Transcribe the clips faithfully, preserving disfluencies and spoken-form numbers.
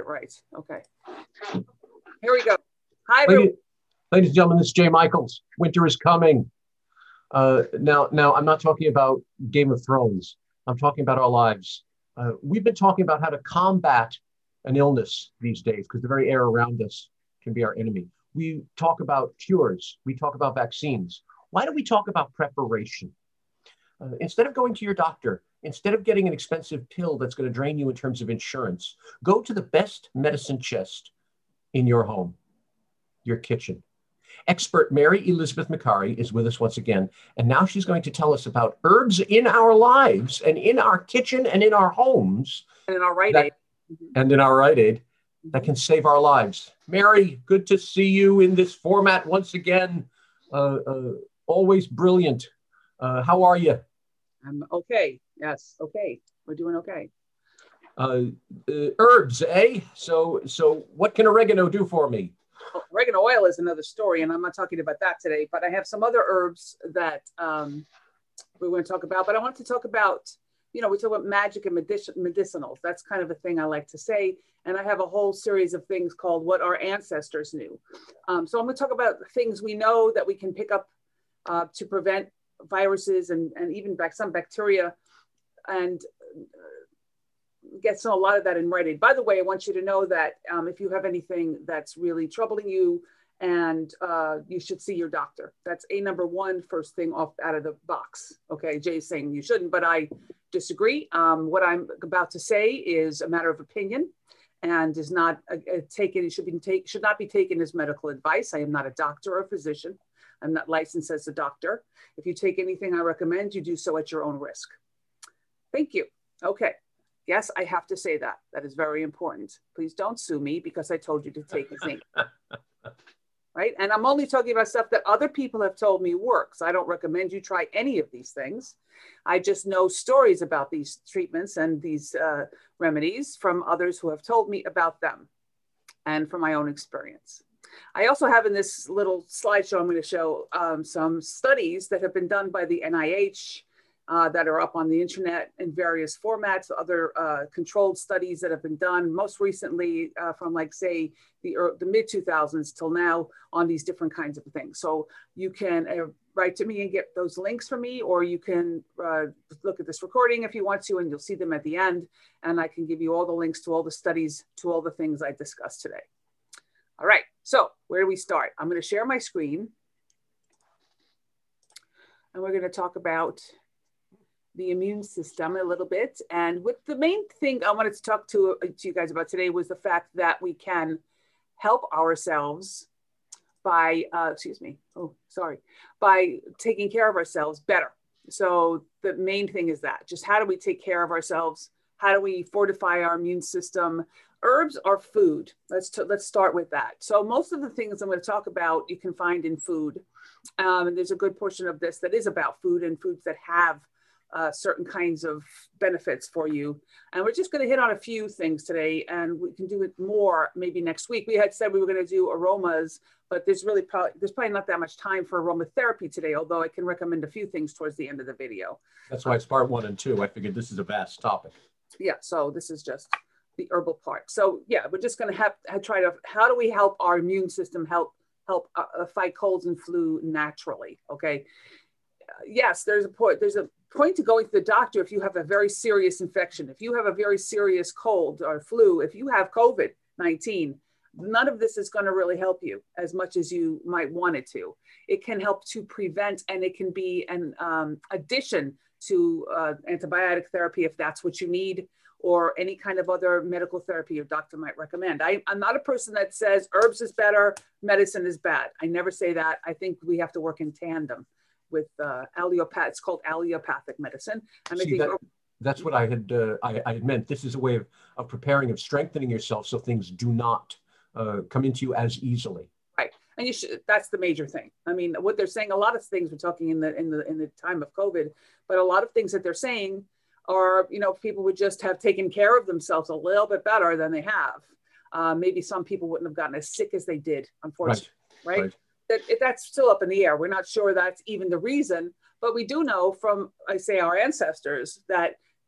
right. Okay. Here we go. Hi, Ladies, ladies and gentlemen, this is Jay Michaels. Winter is coming. Uh, now, now, I'm not talking about Game of Thrones. I'm talking about our lives. Uh, we've been talking about how to combat an illness these days because the very air around us can be our enemy. We talk about cures. We talk about vaccines. Why don't we talk about preparation? Uh, instead of going to your doctor, instead of getting an expensive pill that's going to drain you in terms of insurance, go to the best medicine chest in your home, your kitchen. Expert Mary Elizabeth Macari is with us once again, and now she's going to tell us about herbs in our lives and in our kitchen and in our homes. And in our Rite that, Aid. And in our Rite Aid that can save our lives. Mary, good to see you in this format once again. Uh, uh, always brilliant. Uh, how are you? I'm okay. Yes. Okay. We're doing okay. Uh, uh, herbs, eh? So, so what can oregano do for me? Well, oregano oil is another story, and I'm not talking about that today, but I have some other herbs that um, we're going to talk about. But I want to talk about, you know, we talk about magic and medic- medicinals. That's kind of a thing I like to say. And I have a whole series of things called What Our Ancestors Knew. Um, so I'm going to talk about things we know that we can pick up uh, to prevent viruses and, and even back some bacteria, and uh, get some, a lot of that in Rite Aid. By the way, I want you to know that um, if you have anything that's really troubling you, and uh, you should see your doctor. That's a number one, first thing off out of the box. Okay, Jay's saying you shouldn't, but I disagree. Um, what I'm about to say is a matter of opinion, and is not uh, taken. It should be take should not be taken as medical advice. I am not a doctor or a physician. I'm not licensed as a doctor. If you take anything I recommend, you do so at your own risk. Thank you. Okay. Yes, I have to say that. That is very important. Please don't sue me because I told you to take the thing. Right? And I'm only talking about stuff that other people have told me works. I don't recommend you try any of these things. I just know stories about these treatments and these uh, remedies from others who have told me about them and from my own experience. I also have in this little slideshow, I'm going to show um, some studies that have been done by the N I H uh, that are up on the internet in various formats, other uh, controlled studies that have been done most recently uh, from like say the, the mid two thousands till now on these different kinds of things. So you can uh, write to me and get those links from me, or you can uh, look at this recording if you want to, and you'll see them at the end. And I can give you all the links to all the studies, to all the things I discussed today. All right, so where do we start? I'm going to share my screen, and we're going to talk about the immune system a little bit. And with the main thing I wanted to talk to, to you guys about today was the fact that we can help ourselves by, uh, excuse me, oh, sorry, by taking care of ourselves better. So the main thing is that, just how do we take care of ourselves? How do we fortify our immune system? Herbs are food. Let's, t- let's start with that. So most of the things I'm going to talk about, you can find in food. Um, and there's a good portion of this that is about food and foods that have uh, certain kinds of benefits for you. And we're just going to hit on a few things today, and we can do it more maybe next week. We had said we were going to do aromas, but there's really probably, there's probably not that much time for aromatherapy today, although I can recommend a few things towards the end of the video. That's why it's part one and two. I figured this is a vast topic. Yeah, so this is just the herbal part. So yeah, we're just going to have to try to, how do we help our immune system help help uh, fight colds and flu naturally? Okay. Uh, yes, there's a point. There's a point to going to the doctor if you have a very serious infection. If you have a very serious cold or flu, if you have COVID nineteen, none of this is going to really help you as much as you might want it to. It can help to prevent, and it can be an um, addition to uh, antibiotic therapy if that's what you need, or any kind of other medical therapy your doctor might recommend. I, I'm not a person that says herbs is better, medicine is bad. I never say that. I think we have to work in tandem with uh, allopath. It's called allopathic medicine. And See, I think that, that's what I had, uh, I, I had meant. This is a way of, of preparing, of strengthening yourself so things do not uh, come into you as easily. Right. And you should, that's the major thing. I mean, what they're saying, a lot of things we're talking in the, in the, in the time of COVID, but a lot of things that they're saying are, you know, people would just have taken care of themselves a little bit better than they have. Uh, maybe some people wouldn't have gotten as sick as they did, unfortunately, right? right? right. That, that's still up in the air. We're not sure that's even the reason, but we do know from, I say, our ancestors that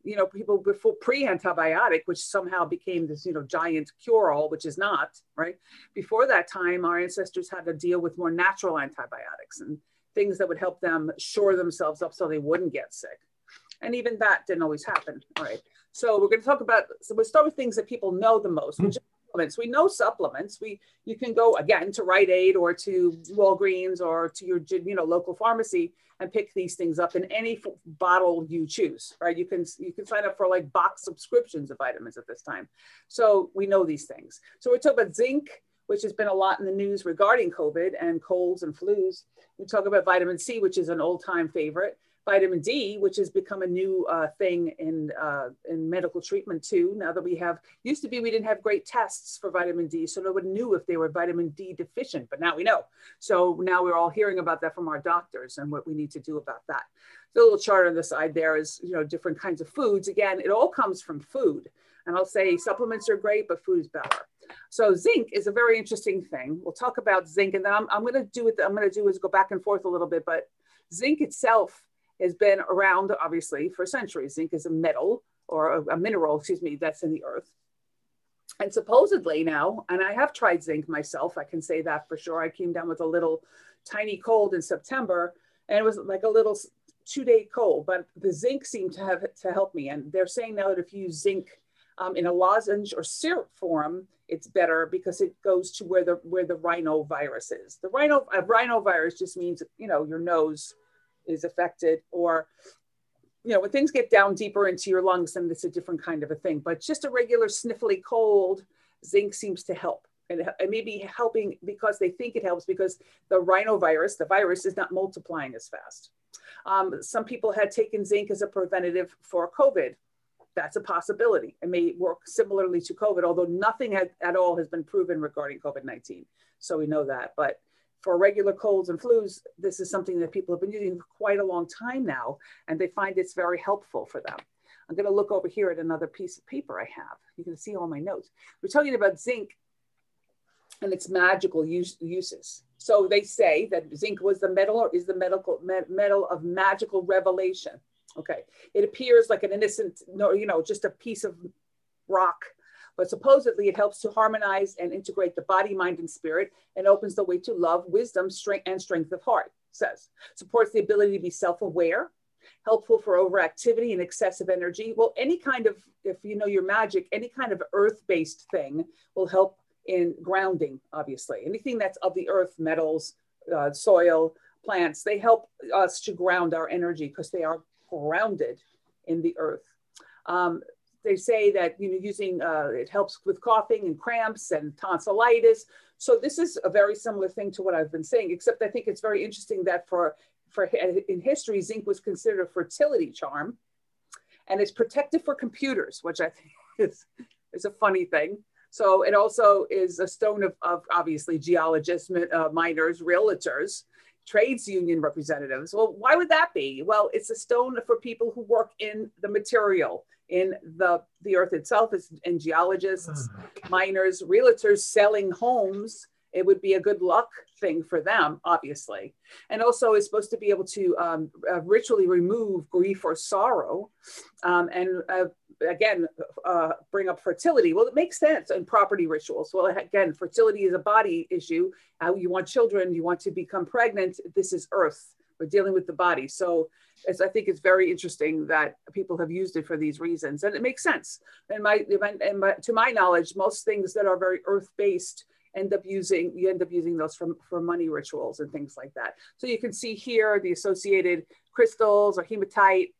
you know, people before pre-antibiotic, which somehow became this, you know, giant cure-all, which is not, right? Before that time, our ancestors had to deal with more natural antibiotics and things that would help them shore themselves up so they wouldn't get sick. And even that didn't always happen, all right? So we're going to talk about, so we'll start with things that people know the most, which is supplements. We know supplements. We, you can go again to Rite Aid or to Walgreens or to your, you know, local pharmacy and pick these things up in any f- bottle you choose, right? You can, you can sign up for like box subscriptions of vitamins at this time. So we know these things. So we're talking about zinc, which has been a lot in the news regarding COVID and colds and flus. We talk about vitamin C, which is an old time favorite. Vitamin D, which has become a new uh, thing in, uh, in medical treatment too. Now that we have, used to be, we didn't have great tests for vitamin D, so nobody knew if they were vitamin D deficient, but now we know. So now we're all hearing about that from our doctors and what we need to do about that. The little chart on the side there is, you know, different kinds of foods. Again, it all comes from food. And I'll say supplements are great, but food is better. So zinc is a very interesting thing. We'll talk about zinc, and then I'm, I'm going to do it. I'm going to do is go back and forth a little bit, but zinc itself has been around, obviously, for centuries. Zinc is a metal or a, a mineral, excuse me, that's in the earth. And supposedly now, and I have tried zinc myself, I can say that for sure. I came down with a little tiny cold in September, and it was like a little two-day cold, but the zinc seemed to have to help me. And they're saying now that if you use zinc um, in a lozenge or syrup form, it's better because it goes to where the where the rhinovirus is. The rhino uh, rhinovirus just means, you know, your nose is affected, or, you know, when things get down deeper into your lungs, then it's a different kind of a thing. But just a regular sniffly cold, zinc seems to help. And it may be helping because they think it helps because the rhinovirus, the virus, is not multiplying as fast. Um, some people had taken zinc as a preventative for COVID. That's a possibility. It may work similarly to COVID, although nothing had, at all has been proven regarding COVID nineteen. So we know that. But for regular colds and flus, this is something that people have been using for quite a long time now, and they find it's very helpful for them. I'm going to look over here at another piece of paper I have. You can see all my notes. We're talking about zinc and its magical use, uses. So they say that zinc was the metal, or is the medical metal of magical revelation. Okay, it appears like an innocent, no, you know, just a piece of rock, but supposedly it helps to harmonize and integrate the body, mind, and spirit, and opens the way to love, wisdom, strength, and strength of heart. Says supports the ability to be self-aware, helpful for overactivity and excessive energy. Well, any kind of, if you know your magic, any kind of earth-based thing will help in grounding. Obviously, anything that's of the earth, metals, uh, soil, plants, they help us to ground our energy because they are grounded in the earth. Um, they say that, you know, using, uh, it helps with coughing and cramps and tonsillitis. So this is a very similar thing to what I've been saying, except I think it's very interesting that for, for in history, zinc was considered a fertility charm, and it's protective for computers, which I think is, is a funny thing. So it also is a stone of, of obviously geologists, uh, miners, realtors, trades union representatives. Well, why would that be? Well, it's a stone for people who work in the material, in the, the earth itself, is in geologists, miners, realtors selling homes. It would be a good luck thing for them, obviously. And also is supposed to be able to um, uh, ritually remove grief or sorrow. Um, and uh, again, uh, bring up fertility. Well, it makes sense in property rituals. Well, again, fertility is a body issue. Uh, you want children, you want to become pregnant. This is earth. We're dealing with the body. So it's, I think it's very interesting that people have used it for these reasons. And it makes sense. And my, and my, to my knowledge, most things that are very earth-based end up using, you end up using those for, for money rituals and things like that. So you can see here the associated crystals or hematite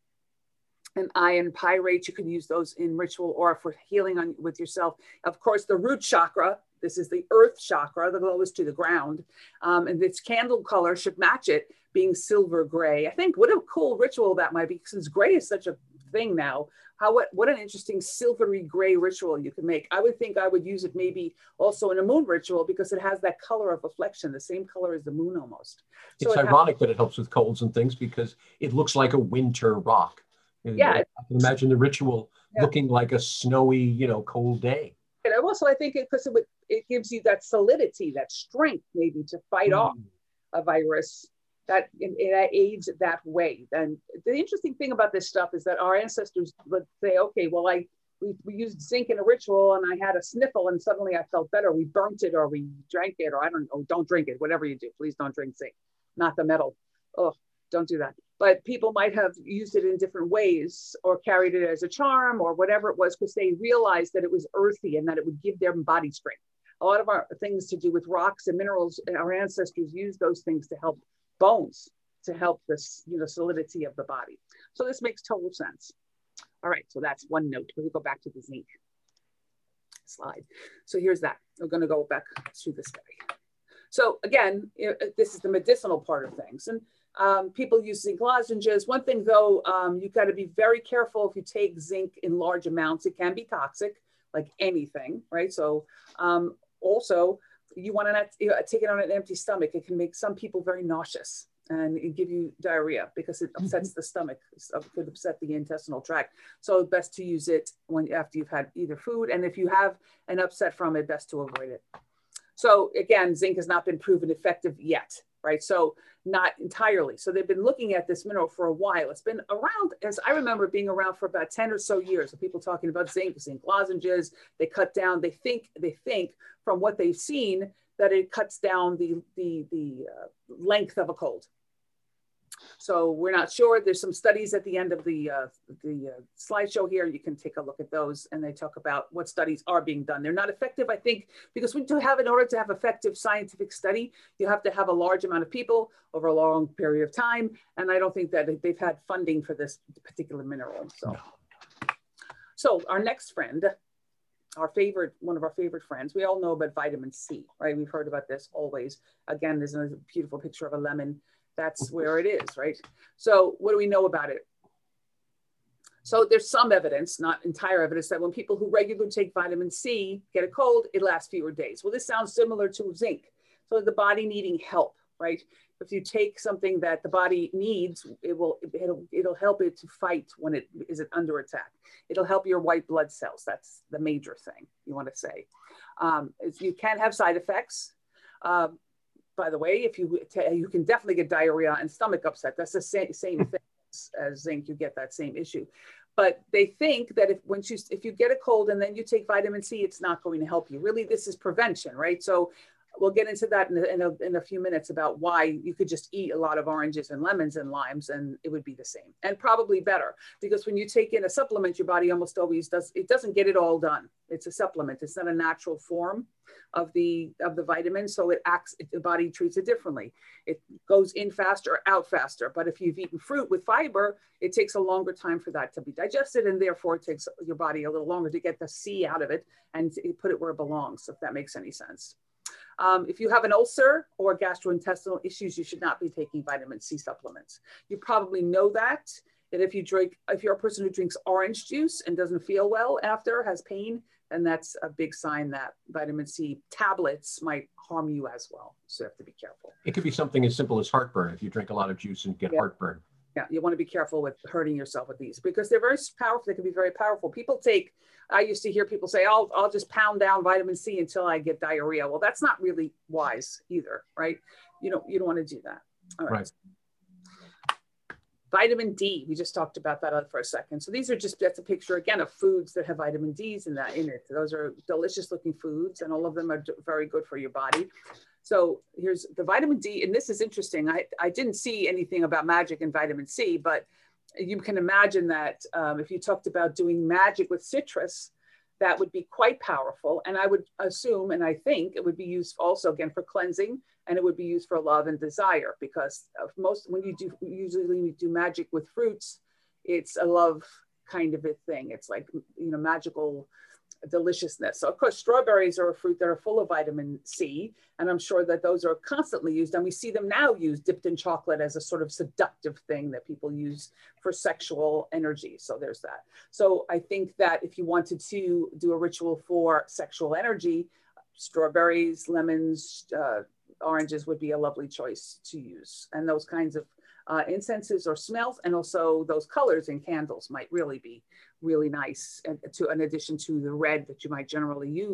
and iron pyrite. You can use those in ritual or for healing on with yourself. Of course, the root chakra, this is the earth chakra, the lowest to the ground. Um, and its candle color should match it, being silver gray. I think what a cool ritual that might be, since gray is such a thing now. How, what, what an interesting silvery gray ritual you can make. I would think I would use it maybe also in a moon ritual because it has that color of reflection, the same color as the moon almost. So it's it ironic has, that it helps with colds and things because it looks like a winter rock. Yeah. I can imagine the ritual yeah. looking like a snowy, you know, cold day. And also I think because it, it, it gives you that solidity, that strength maybe to fight mm. off a virus that it, it aids that way. And the interesting thing about this stuff is that our ancestors would say, okay, well, I we, we used zinc in a ritual and I had a sniffle and suddenly I felt better. We burnt it or we drank it, or I don't know, don't drink it, whatever you do. Please don't drink zinc, not the metal. Oh, don't do that. But people might have used it in different ways or carried it as a charm or whatever it was, because they realized that it was earthy and that it would give them body strength. A lot of our things to do with rocks and minerals, our ancestors used those things to help bones, to help this, you know, solidity of the body. So this makes total sense. All right, so that's one note. We'll go back to the zinc slide. So here's that. We're going to go back to this guy. So again, this is the medicinal part of things. And um, people use zinc lozenges. One thing though, um, you've got to be very careful if you take zinc in large amounts. It can be toxic, like anything, right? So um, also, you want to not you know, take it on an empty stomach. It can make some people very nauseous and it give you diarrhea because it upsets mm-hmm. the stomach. It could upset the intestinal tract. So best to use it when after you've had either food, and if you have an upset from it, best to avoid it. So again, zinc has not been proven effective yet, right? So not entirely. So they've been looking at this mineral for a while. It's been around, as I remember, being around for about ten or so years. Of people talking about zinc, zinc lozenges. They cut down. They think they think from what they've seen that it cuts down the the the uh, length of a cold. So we're not sure. There's some studies at the end of the uh, the uh, slideshow here. You can take a look at those, and they talk about what studies are being done. They're not effective, I think, because we do have, in order to have effective scientific study, you have to have a large amount of people over a long period of time. And I don't think that they've had funding for this particular mineral. So, so our next friend, our favorite, one of our favorite friends, we all know about vitamin C, right? We've heard about this always. Again, there's a beautiful picture of a lemon. That's where it is, right? So what do we know about it? So there's some evidence, not entire evidence, that when people who regularly take vitamin C get a cold, it lasts fewer days. Well, this sounds similar to zinc. So the body needing help, right? If you take something that the body needs, it will, it'll, it'll help it to fight when it is under attack. It'll help your white blood cells. That's the major thing you want to say. Um, you can have side effects. Um, By the way, if you you can definitely get diarrhea and stomach upset. That's the same same thing as zinc. You get that same issue. But they think that if once you if you get a cold and then you take vitamin C, it's not going to help you. Really, this is prevention, right? So we'll get into that in a, in a, in a few minutes about why you could just eat a lot of oranges and lemons and limes and it would be the same, and probably better, because when you take in a supplement, your body almost always does, it doesn't get it all done. It's a supplement. It's not a natural form of the of the vitamin, so it acts, the body treats it differently. It goes in faster, out faster. But if you've eaten fruit with fiber, it takes a longer time for that to be digested, and therefore it takes your body a little longer to get the C out of it and put it where it belongs, if that makes any sense. Um, if you have an ulcer or gastrointestinal issues, you should not be taking vitamin C supplements. You probably know that, that if you drink, if you're a person who drinks orange juice and doesn't feel well after, has pain, then that's a big sign that vitamin C tablets might harm you as well. So you have to be careful. It could be something as simple as heartburn. If you drink a lot of juice and get yeah. heartburn. Yeah, you want to be careful with hurting yourself with these because they're very powerful. They can be very powerful. People take, I used to hear people say, I'll, I'll just pound down vitamin C until I get diarrhea. Well, that's not really wise either, right? You don't, you don't want to do that. All right. right. Vitamin D, we just talked about that for a second. So these are just, that's a picture again of foods that have vitamin D's in that in it. Those are delicious looking foods and all of them are very good for your body. So here's the vitamin D, and this is interesting. I, I didn't see anything about magic and vitamin C, but you can imagine that um, if you talked about doing magic with citrus, that would be quite powerful. And I would assume, and I think it would be used also again for cleansing, and it would be used for love and desire, because of most, when you do, usually when you do magic with fruits, it's a love kind of a thing. It's like, you know, magical deliciousness. So of course, strawberries are a fruit that are full of vitamin C, and I'm sure that those are constantly used, and we see them now used dipped in chocolate as a sort of seductive thing that people use for sexual energy. So there's that. So I think that if you wanted to do a ritual for sexual energy, strawberries, lemons, uh, oranges would be a lovely choice to use, and those kinds of uh, incenses or smells, and also those colors in candles might really be really nice, and to in addition to the red that you might generally use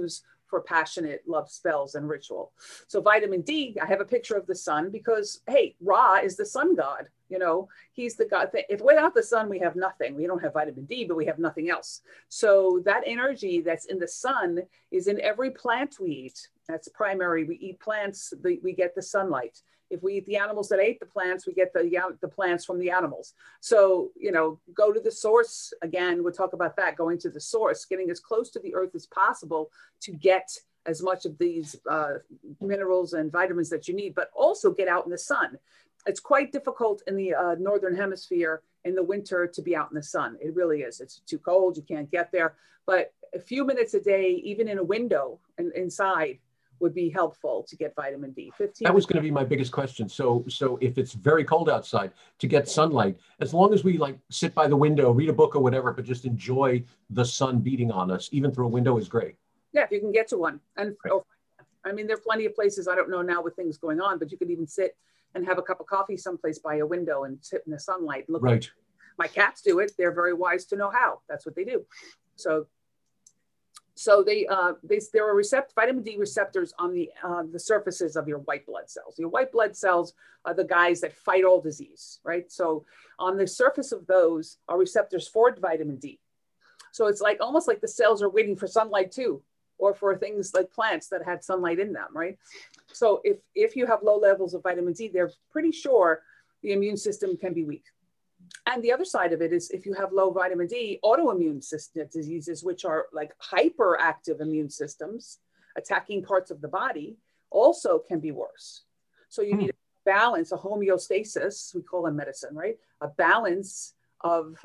for passionate love spells and ritual. So vitamin D, I have a picture of the sun because, hey, Ra is the sun god. You know, he's the god. If without the sun, we have nothing. We don't have vitamin D, but we have nothing else. So that energy that's in the sun is in every plant we eat. That's primary. We eat plants, we get the sunlight. If we eat the animals that ate the plants, we get the, the plants from the animals. So, you know, go to the source. Again, we'll talk about that, going to the source, getting as close to the earth as possible to get as much of these uh, minerals and vitamins that you need, but also get out in the sun. It's quite difficult in the uh, Northern Hemisphere in the winter to be out in the sun. It really is. It's too cold. You can't get there. But a few minutes a day, even in a window and inside, would be helpful to get vitamin D. fifteen That was going to be my biggest question. So, so if it's very cold outside, to get sunlight, as long as we like sit by the window, read a book or whatever, but just enjoy the sun beating on us, even through a window is great. Yeah, if you can get to one. And Right. oh, I mean, there are plenty of places, I don't know now with things going on, but you could even sit and have a cup of coffee someplace by a window and sit in the sunlight. And look, Right. my cats do it. They're very wise to know how. That's what they do. So So they, uh, they, there are recept vitamin D receptors on the, uh, the surfaces of your white blood cells. Your white blood cells are the guys that fight all disease, right? So on the surface of those are receptors for vitamin D. So it's like almost like the cells are waiting for sunlight too, or for things like plants that had sunlight in them, right? So if, if you have low levels of vitamin D, they're pretty sure the immune system can be weak. And the other side of it is if you have low vitamin D, autoimmune system diseases, which are like hyperactive immune systems attacking parts of the body, also can be worse. So you Hmm. need a balance, a homeostasis, we call in medicine, right? A balance of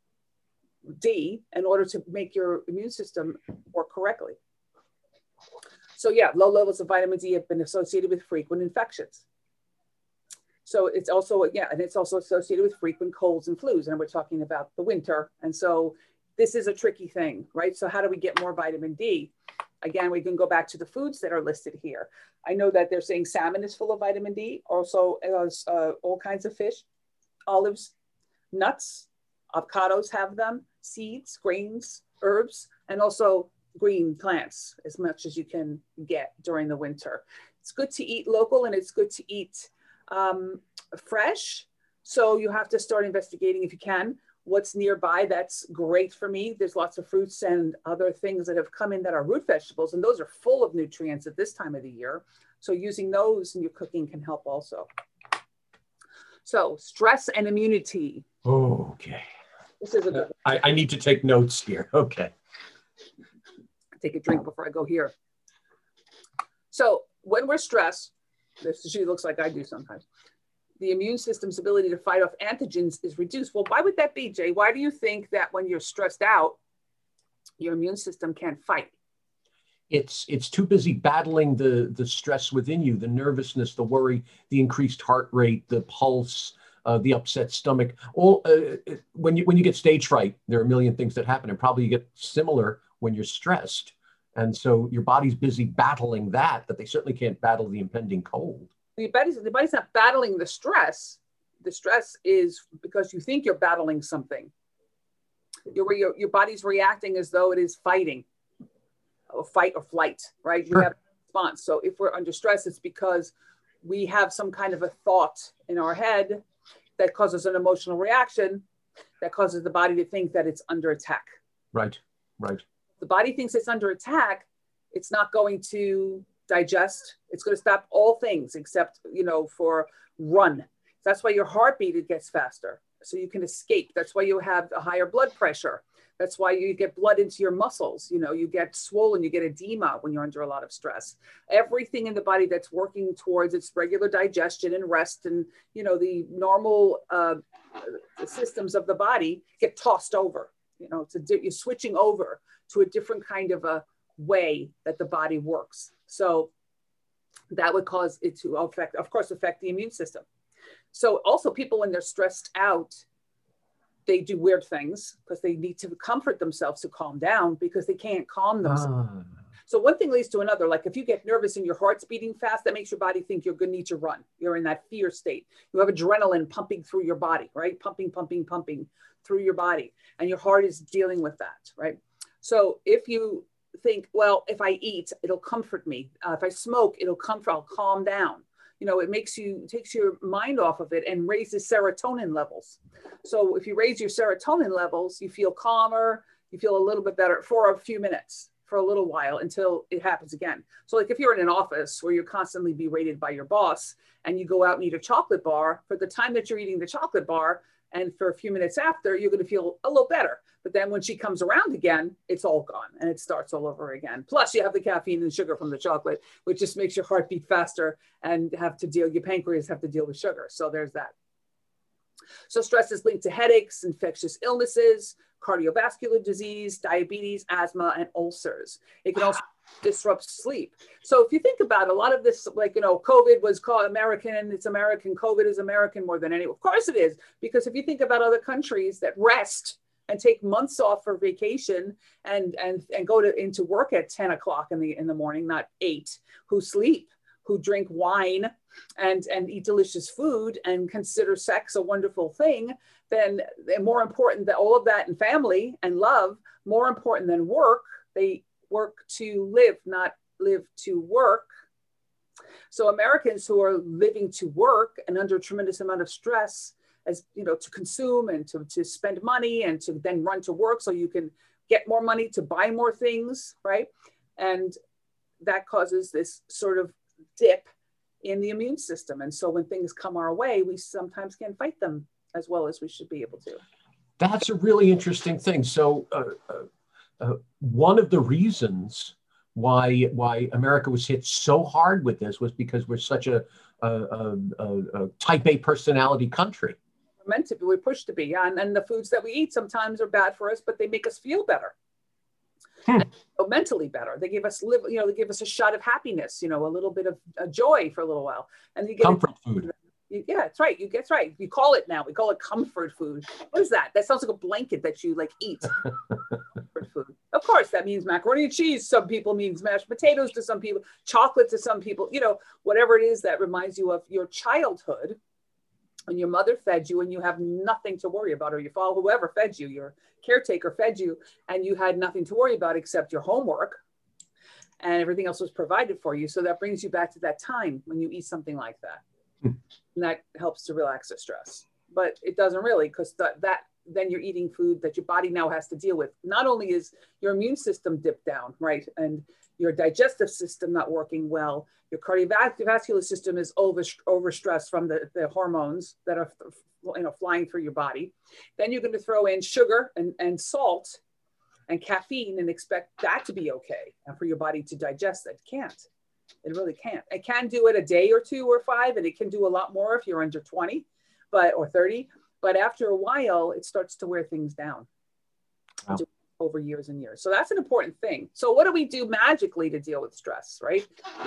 D in order to make your immune system work correctly. So yeah, low levels of vitamin D have been associated with frequent infections. So it's also, yeah, and it's also associated with frequent colds and flus. And we're talking about the winter. And so this is a tricky thing, right? So how do we get more vitamin D? Again, we can go back to the foods that are listed here. I know that they're saying salmon is full of vitamin D, also uh, all kinds of fish, olives, nuts, avocados have them, seeds, grains, herbs, and also green plants as much as you can get during the winter. It's good to eat local and it's good to eat um, fresh. So you have to start investigating if you can what's nearby. That's great for me. There's lots of fruits and other things that have come in that are root vegetables, and those are full of nutrients at this time of the year. So using those in your cooking can help also. So stress and immunity. Okay. This is a good I, I need to take notes here. Okay. Take a drink before I go here. So when we're stressed, this usually looks like I do sometimes, the immune system's ability to fight off antigens is reduced. Well, why would that be, Jay? Why do you think that when you're stressed out, your immune system can't fight? It's it's too busy battling the the stress within you, the nervousness, the worry, the increased heart rate, the pulse, uh, the upset stomach. All uh, when you when you get stage fright, there are a million things that happen, and probably you get similar when you're stressed. And so your body's busy battling that, but they certainly can't battle the impending cold. The body's, the body's not battling the stress. The stress is because you think you're battling something. Your, your, your body's reacting as though it is fighting, or fight or flight, right? Sure. We have a response. So if we're under stress, it's because we have some kind of a thought in our head that causes an emotional reaction that causes the body to think that it's under attack. Right, right. The body thinks it's under attack, it's not going to digest. It's going to stop all things except, you know, for run. That's why your heartbeat, it gets faster. So you can escape. That's why you have a higher blood pressure. That's why you get blood into your muscles. You know, you get swollen, you get edema when you're under a lot of stress. Everything in the body that's working towards its regular digestion and rest and, you know, the normal uh, systems of the body get tossed over. You know, it's a, you're switching over to a different kind of a way that the body works. So that would cause it to affect, of course, affect the immune system. So also people, when they're stressed out, they do weird things because they need to comfort themselves to calm down because they can't calm themselves. Ah. So one thing leads to another. Like if you get nervous and your heart's beating fast, that makes your body think you're going to need to run. You're in that fear state. You have adrenaline pumping through your body, right? Pumping, pumping, pumping through your body. And your heart is dealing with that, right? So if you think, well, if I eat, it'll comfort me. Uh, if I smoke, it'll comfort, I'll calm down. You know, it makes you, takes your mind off of it and raises serotonin levels. So if you raise your serotonin levels, you feel calmer, you feel a little bit better for a few minutes, for a little while until it happens again. So like if you're in an office where you're constantly berated by your boss and you go out and eat a chocolate bar, for the time that you're eating the chocolate bar and for a few minutes after, you're going to feel a little better. But then when she comes around again, it's all gone and it starts all over again. Plus you have the caffeine and sugar from the chocolate, which just makes your heart beat faster and have to deal, your pancreas have to deal with sugar. So there's that. So stress is linked to headaches, infectious illnesses, cardiovascular disease, diabetes, asthma, and ulcers. It can also disrupt sleep. So if you think about a lot of this, like, you know, COVID was called American, it's American, COVID is American more than any, of course it is, because if you think about other countries that rest and take months off for vacation and, and, and go to into work at ten o'clock in the, in the morning, not eight, who sleep, who drink wine and, and eat delicious food and consider sex a wonderful thing, then more important than all of that and family and love, more important than work, they work to live, not live to work. So Americans who are living to work and under a tremendous amount of stress, as you know, to consume and to, to spend money and to then run to work so you can get more money to buy more things, right? And that causes this sort of dip in the immune system. And so when things come our way, we sometimes can't fight them as well as we should be able to. That's a really interesting thing. So uh, uh, uh, one of the reasons why why America was hit so hard with this was because we're such a, a, a, a, a type A personality country. We're meant to be, we're pushed to be, yeah. And, and the foods that we eat sometimes are bad for us, but they make us feel better. Hmm. And, you know, mentally better. They give us live, you know, they give us a shot of happiness, you know, a little bit of uh, joy for a little while. And you get comfort a, food. You, yeah, that's right. You that's right. You call it now. We call it comfort food. What is that? That sounds like a blanket that you like eat. Comfort food. Of course, that means macaroni and cheese. Some people means mashed potatoes to some people, chocolate to some people, you know, whatever it is that reminds you of your childhood when your mother fed you and you have nothing to worry about, or your father, whoever fed you, your caretaker fed you, and you had nothing to worry about except your homework and everything else was provided for you. So that brings you back to that time when you eat something like that. Hmm. And that helps to relax the stress. But it doesn't really, because that, that then you're eating food that your body now has to deal with. Not only is your immune system dipped down, right? And your digestive system not working well, your cardiovascular system is over overstressed from the, the hormones that are, you know, flying through your body. Then you're going to throw in sugar and, and salt and caffeine and expect that to be okay and for your body to digest it. It can't. It really can't. It can do it a day or two or five, and it can do a lot more if you're under twenty, but or thirty. But after a while, it starts to wear things down. Wow. Over years and years. So that's an important thing. So what do we do magically to deal with stress, right?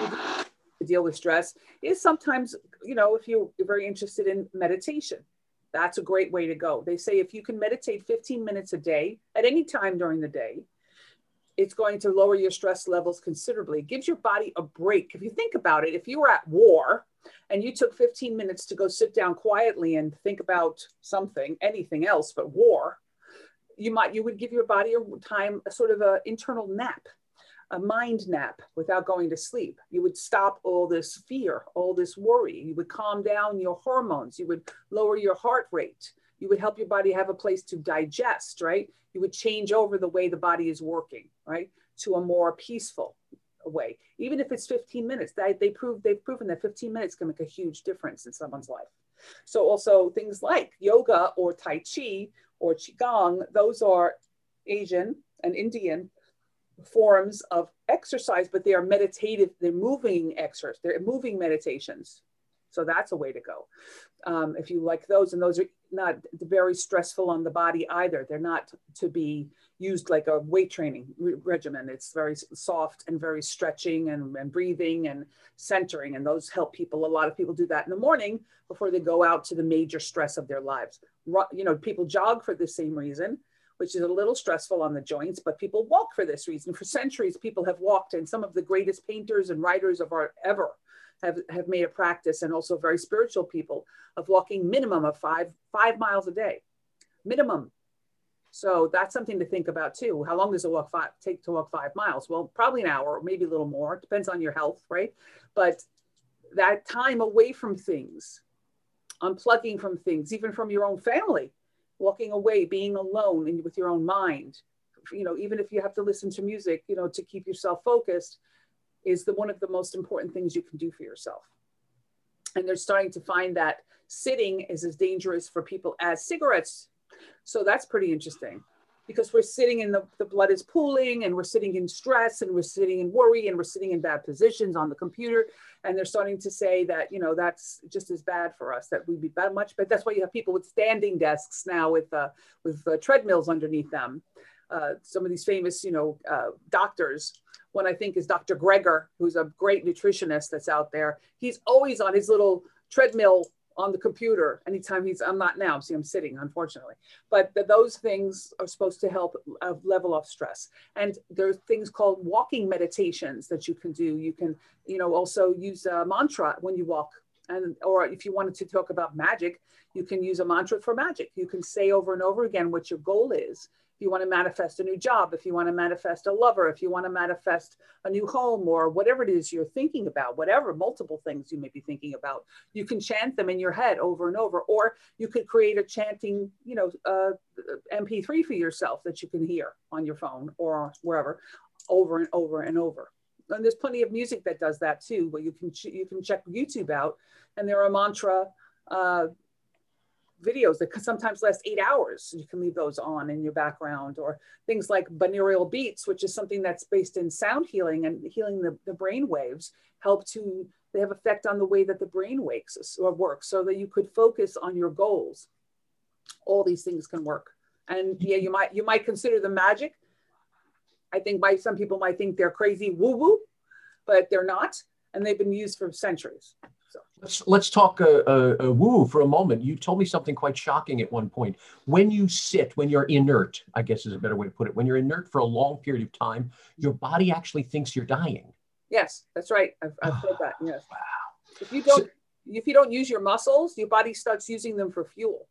To deal with stress is sometimes, you know, if you're very interested in meditation, that's a great way to go. They say if you can meditate fifteen minutes a day at any time during the day, it's going to lower your stress levels considerably. It gives your body a break. If you think about it, if you were at war and you took fifteen minutes to go sit down quietly and think about something, anything else but war, you might, you would give your body a time, a sort of an internal nap, a mind nap without going to sleep. You would stop all this fear, all this worry. You would calm down your hormones. You would lower your heart rate. You would help your body have a place to digest, right? You would change over the way the body is working, right? To a more peaceful way. Even if it's fifteen minutes, they, they prove, they've proven that fifteen minutes can make a huge difference in someone's life. So also things like yoga or Tai Chi or Qigong, those are Asian and Indian forms of exercise, but they are meditative, they're moving exercise, they're moving meditations. So that's a way to go. Um, if you like those, and those are not very stressful on the body either. They're not to be used like a weight training re regimen. It's very soft and very stretching and, and breathing and centering. And those help people. A lot of people do that in the morning before they go out to the major stress of their lives. You know, people jog for the same reason, which is a little stressful on the joints, but people walk for this reason. For centuries, people have walked, and some of the greatest painters and writers of art ever have, have made a practice, and also very spiritual people, of walking minimum of five, five miles a day, minimum. So that's something to think about too. How long does it walk five, take to walk five miles? Well, probably an hour, or maybe a little more. It depends on your health, right? But that time away from things, unplugging from things, even from your own family, walking away, being alone and with your own mind, you know, even if you have to listen to music, you know, to keep yourself focused, is the one of the most important things you can do for yourself. And they're starting to find that sitting is as dangerous for people as cigarettes. So that's pretty interesting, because we're sitting in the, the blood is pooling, and we're sitting in stress, and we're sitting in worry, and we're sitting in bad positions on the computer. And they're starting to say that, you know, that's just as bad for us, that we'd be bad much. But that's why you have people with standing desks now with, uh, with uh, treadmills underneath them. Uh, some of these famous, you know, uh, doctors. One I think is Doctor Greger, who's a great nutritionist that's out there. He's always on his little treadmill on the computer anytime he's, I'm not now, see I'm sitting, unfortunately. But the, those things are supposed to help uh, level off stress. And there's things called walking meditations that you can do. You can, you know, also use a mantra when you walk. And, or if you wanted to talk about magic, you can use a mantra for magic. You can say over and over again what your goal is. If you want to manifest a new job, if you want to manifest a lover, if you want to manifest a new home, or whatever it is you're thinking about, whatever multiple things you may be thinking about, you can chant them in your head over and over. Or you could create a chanting, you know, uh, M P three for yourself that you can hear on your phone or wherever, over and over and over. And there's plenty of music that does that too, where you can you can check YouTube out, and there are mantra uh, videos that can sometimes last eight hours. You can leave those on in your background, or things like binaural beats, which is something that's based in sound healing and healing the, the brain waves, help to, they have effect on the way that the brain wakes or works, so that you could focus on your goals. All these things can work. And yeah, you might, you might consider them magic. I think by some people might think they're crazy woo-woo, but they're not. And they've been used for centuries. So. Let's let's talk uh, uh, uh, woo for a moment. You told me something quite shocking at one point. When you sit, when you're inert, I guess is a better way to put it. When you're inert for a long period of time, your body actually thinks you're dying. Yes, that's right. I've, I've heard that. Yes. Wow. If you don't, so, if you don't use your muscles, your body starts using them for fuel.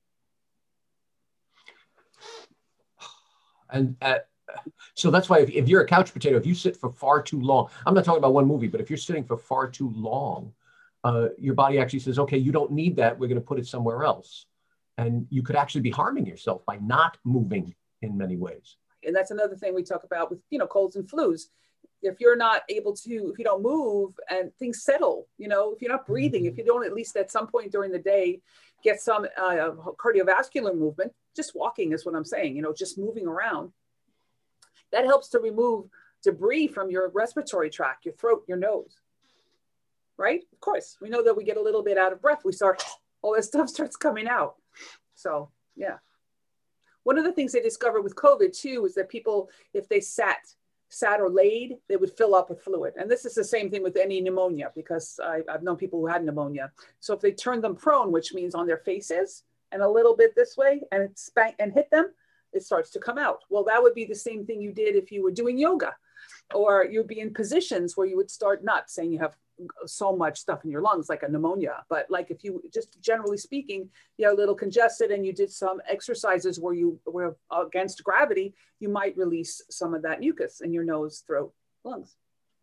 And uh, so that's why if, if you're a couch potato, if you sit for far too long, I'm not talking about one movie, but if you're sitting for far too long, uh, your body actually says, okay, you don't need that. We're going to put it somewhere else. And you could actually be harming yourself by not moving in many ways. And that's another thing we talk about with, you know, colds and flus. If you're not able to, if you don't move and things settle, you know, if you're not breathing, if you don't at least at some point during the day get some uh, cardiovascular movement, just walking is what I'm saying, you know, just moving around. That helps to remove debris from your respiratory tract, your throat, your nose, right? Of course, we know that we get a little bit out of breath. We start, all this stuff starts coming out. So, yeah. One of the things they discovered with COVID too is that people, if they sat, sat or laid, they would fill up with fluid. And this is the same thing with any pneumonia, because I, I've known people who had pneumonia. So if they turn them prone, which means on their faces and a little bit this way, and it spank and hit them, it starts to come out. Well, that would be the same thing you did if you were doing yoga, or you'd be in positions where you would start, not saying you have so much stuff in your lungs like a pneumonia, but like if you just generally speaking, you're a little congested and you did some exercises where you were against gravity, you might release some of that mucus in your nose, throat, lungs.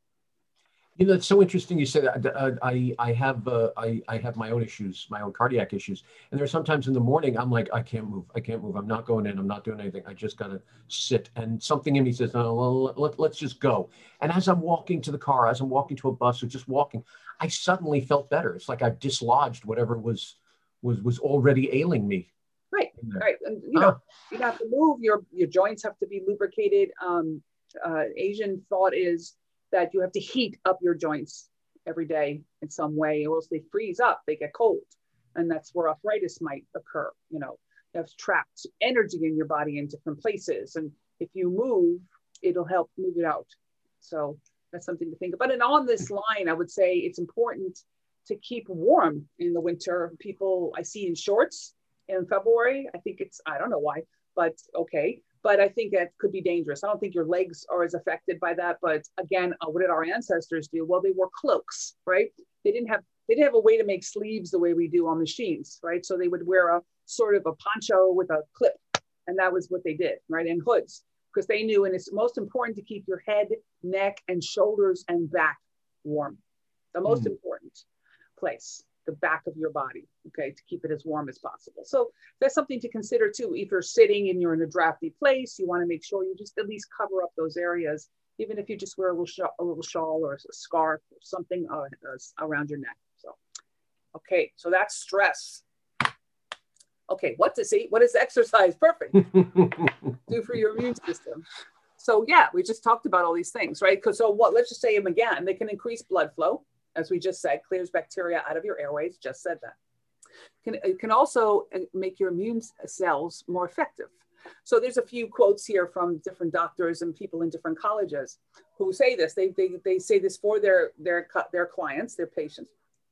You know, it's so interesting you say that. Uh, I I have uh, I I have my own issues, my own cardiac issues, and there's sometimes in the morning I'm like, I can't move, I can't move, I'm not going in, I'm not doing anything, I just gotta sit. And something in me says, no, well, let, let's just go. And as I'm walking to the car, as I'm walking to a bus, or just walking, I suddenly felt better. It's like I've dislodged whatever was was was already ailing me. Right, right, and you know, ah. you have to move. Your your joints have to be lubricated. Um, uh, Asian thought is that you have to heat up your joints every day in some way, or else they freeze up, they get cold. And that's where arthritis might occur. You know, you have trapped energy in your body in different places. And if you move, it'll help move it out. So that's something to think about. And on this line, I would say it's important to keep warm in the winter. People I see in shorts in February, I think it's, I don't know why, but okay. But I think that could be dangerous. I don't think your legs are as affected by that. But again, uh, what did our ancestors do? Well, they wore cloaks, right? They didn't have they didn't have a way to make sleeves the way we do on machines, right? So they would wear a sort of a poncho with a clip, And that was what they did, right? And hoods, because they knew, and it's most important to keep your head, neck, and shoulders and back warm. The most mm. important place, the back of your body, okay, to keep it as warm as possible. So that's something to consider too. If you're sitting and you're in a drafty place, you want to make sure you just at least cover up those areas, even if you just wear a little, sh- a little shawl or a scarf or something uh, uh, around your neck. So, okay, so that's stress. Okay, what to see? What is exercise? Perfect. Do for your immune system. So yeah, we just talked about all these things, right? Because so what? Let's just say them again. They can increase blood flow, as we just said, clears bacteria out of your airways. Just said that. Can it can also make your immune cells more effective. So there's a few quotes here from different doctors and people in different colleges who say this. They they they say this for their their their clients, their patients.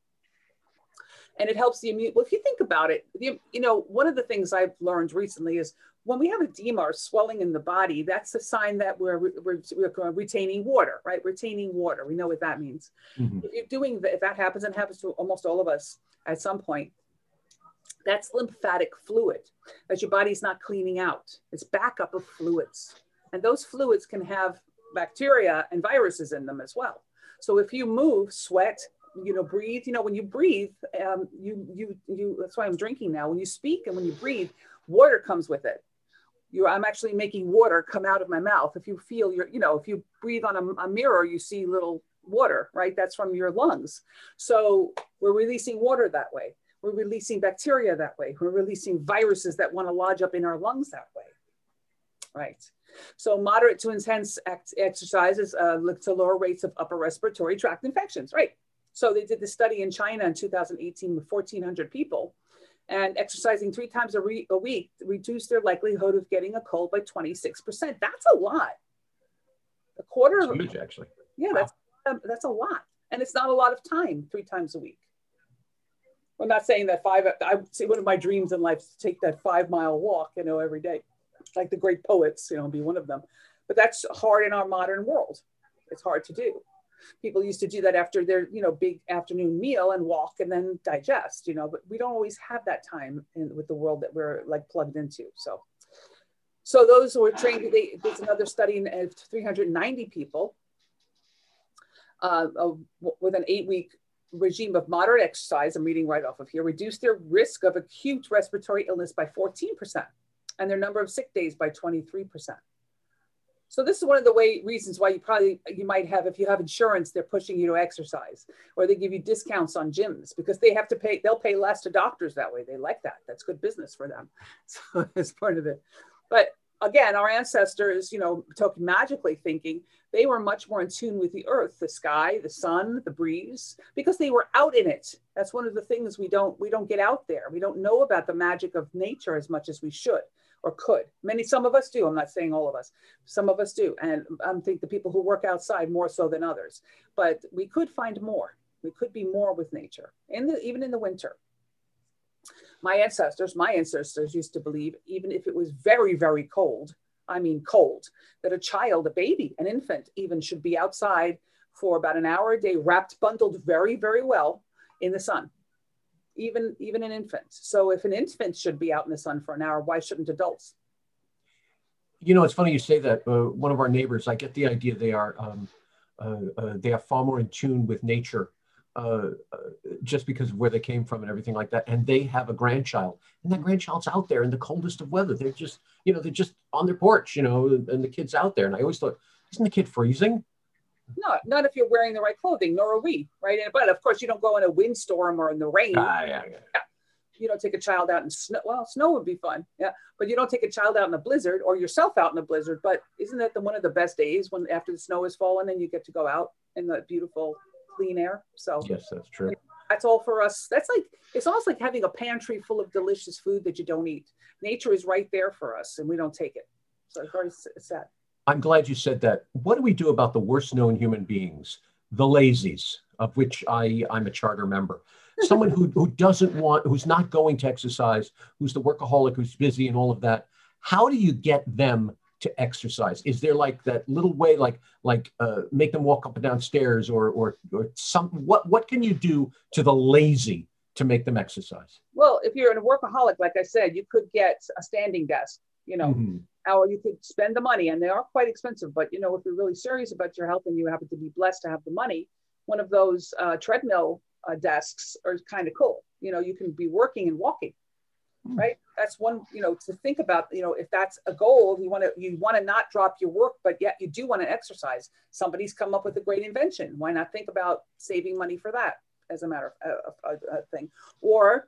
And it helps the immune. Well, if you think about it, you, you know, one of the things I've learned recently is when we have edema or swelling in the body, that's a sign that we're, we're, we're retaining water, right? Retaining water. We know what that means. Mm-hmm. If you're doing that, if that happens, and happens to almost all of us at some point, that's lymphatic fluid that your body's not cleaning out. It's backup of fluids. And those fluids can have bacteria and viruses in them as well. So if you move, sweat, you know, breathe, you know, when you breathe, um, you, you, you, that's why I'm drinking now. When you speak and when you breathe, water comes with it. You, I'm actually making water come out of my mouth. If you feel your, you know, if you breathe on a, a mirror, you see little water, right? That's from your lungs. So we're releasing water that way. We're releasing bacteria that way. We're releasing viruses that want to lodge up in our lungs that way, right? So moderate to intense ex- exercises uh, look to lower rates of upper respiratory tract infections, right? So they did the study in China in two thousand eighteen with fourteen hundred people, and exercising three times a, re- a week reduced their likelihood of getting a cold by twenty-six percent. That's a lot. A quarter. That's huge, actually. Yeah, wow. that's, um, that's a lot. And it's not a lot of time, three times a week. I'm not saying that five, I see one of my dreams in life is to take that five mile walk, you know, every day, like the great poets, you know, be one of them. But that's hard in our modern world. It's hard to do. People used to do that after their, you know, big afternoon meal and walk and then digest, you know, but we don't always have that time in, with the world that we're like plugged into. So, so those who were trained, they, there's another study of three hundred ninety people uh, of, with an eight week regime of moderate exercise, I'm reading right off of here, reduced their risk of acute respiratory illness by fourteen percent and their number of sick days by twenty-three percent. So this is one of the way reasons why you probably, you might have, if you have insurance, they're pushing you to exercise, or they give you discounts on gyms because they have to pay, they'll pay less to doctors that way. They like that. That's good business for them. So it's part of it. But again, our ancestors, you know, talking magically thinking, they were much more in tune with the earth, the sky, the sun, the breeze, because they were out in it. That's one of the things we don't, we don't get out there. We don't know about the magic of nature as much as we should. Or could. Many, some of us do. I'm not saying all of us. Some of us do. And I think the people who work outside more so than others. But we could find more. We could be more with nature, in the, even in the winter. My ancestors, my ancestors used to believe, even if it was very, very cold, I mean cold, that a child, a baby, an infant even should be outside for about an hour a day, wrapped, bundled very, very well in the sun. Even, even an infant. So if an infant should be out in the sun for an hour, why shouldn't adults? You know, it's funny you say that. Uh, one of our neighbors, I get the idea they are, um, uh, uh, they are far more in tune with nature uh, uh, just because of where they came from and everything like that. And they have a grandchild, and that grandchild's out there in the coldest of weather. They're just, you know, they're just on their porch, you know, and the kid's out there. And I always thought, isn't the kid freezing? No, not if you're wearing the right clothing, nor are we, right? But of course, you don't go in a windstorm or in the rain. Ah, yeah, yeah. Yeah. You don't take a child out in snow. Well, snow would be fun, yeah. But you don't take a child out in a blizzard or yourself out in a blizzard. But isn't that the one of the best days when after the snow has fallen and you get to go out in the beautiful clean air? So yes, that's true. That's all for us. That's like, it's almost like having a pantry full of delicious food that you don't eat. Nature is right there for us and we don't take it. So it's very sad. I'm glad you said that. What do we do about the worst known human beings, the lazies, of which I, I'm a charter member? Someone who, who doesn't want, who's not going to exercise, who's the workaholic, who's busy and all of that. How do you get them to exercise? Is there like that little way, like like uh, make them walk up and down stairs or, or, or some, what, what can you do to the lazy to make them exercise? Well, if you're a workaholic, like I said, you could get a standing desk. you know, Mm-hmm. or you could spend the money, and they are quite expensive. But, you know, if you're really serious about your health and you happen to be blessed to have the money, one of those uh, treadmill uh, desks are kind of cool. You know, you can be working and walking, Mm. right? That's one, you know, to think about, you know, if that's a goal, you want to, you want to not drop your work, but yet you do want to exercise. Somebody's come up with a great invention. Why not think about saving money for that as a matter of a, a, a thing? Or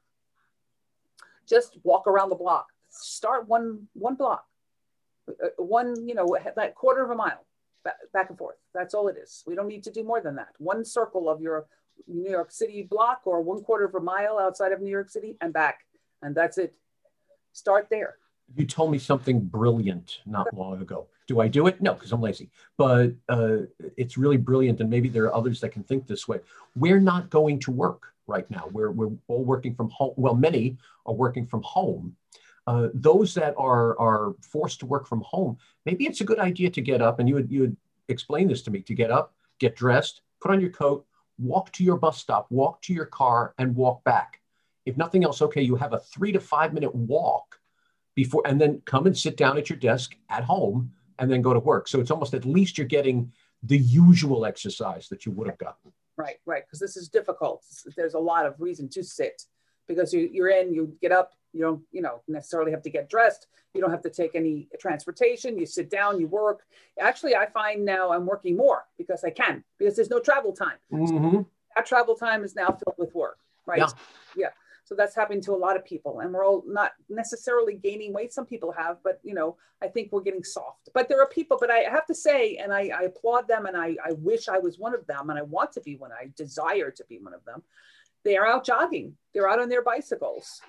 just walk around the block. Start one, one block, one, you know, that quarter of a mile back and forth. That's all it is. We don't need to do more than that. One circle of your New York City block, or one quarter of a mile outside of New York City and back. And that's it. Start there. You told me something brilliant not long ago. Do I do it? No, because I'm lazy. But uh, it's really brilliant, and maybe there are others that can think this way. We're not going to work right now. We're, we're all working from home. Well, many are working from home. Uh, those that are, are forced to work from home, maybe it's a good idea to get up, and you would, you would explain this to me, to get up, get dressed, put on your coat, walk to your bus stop, walk to your car, and walk back. If nothing else, okay, you have a three to five minute walk before, and then come and sit down at your desk at home and then go to work. So it's almost, at least you're getting the usual exercise that you would have gotten. Right, right, because this is difficult. There's a lot of reason to sit, because you, you're in, you get up, you don't, you know, necessarily have to get dressed. You don't have to take any transportation. You sit down, you work. Actually, I find now I'm working more because I can, because there's no travel time. Mm-hmm. So that travel time is now filled with work, right? Yeah. Yeah. So that's happening to a lot of people, and we're all not necessarily gaining weight. Some people have, but, you know, I think we're getting soft. But there are people, but I have to say, and I, I applaud them, and I, I wish I was one of them, and I want to be one. I desire to be one of them. They are out jogging. They're out on their bicycles.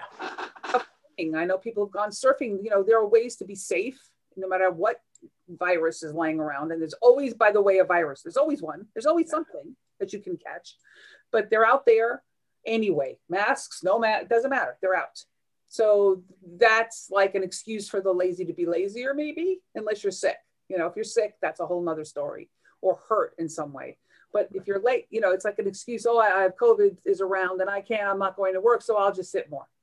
Yeah. I know people have gone surfing. You know, there are ways to be safe, no matter what virus is lying around. And there's always, by the way, a virus. There's always one. There's always something that you can catch. But they're out there anyway. Masks, no mask, doesn't matter. They're out. So that's like an excuse for the lazy to be lazier, maybe, unless you're sick. You know, if you're sick, that's a whole nother story, or hurt in some way. But if you're late, you know, it's like an excuse. Oh, I, I have COVID is around and I can't, I'm not going to work, so I'll just sit more.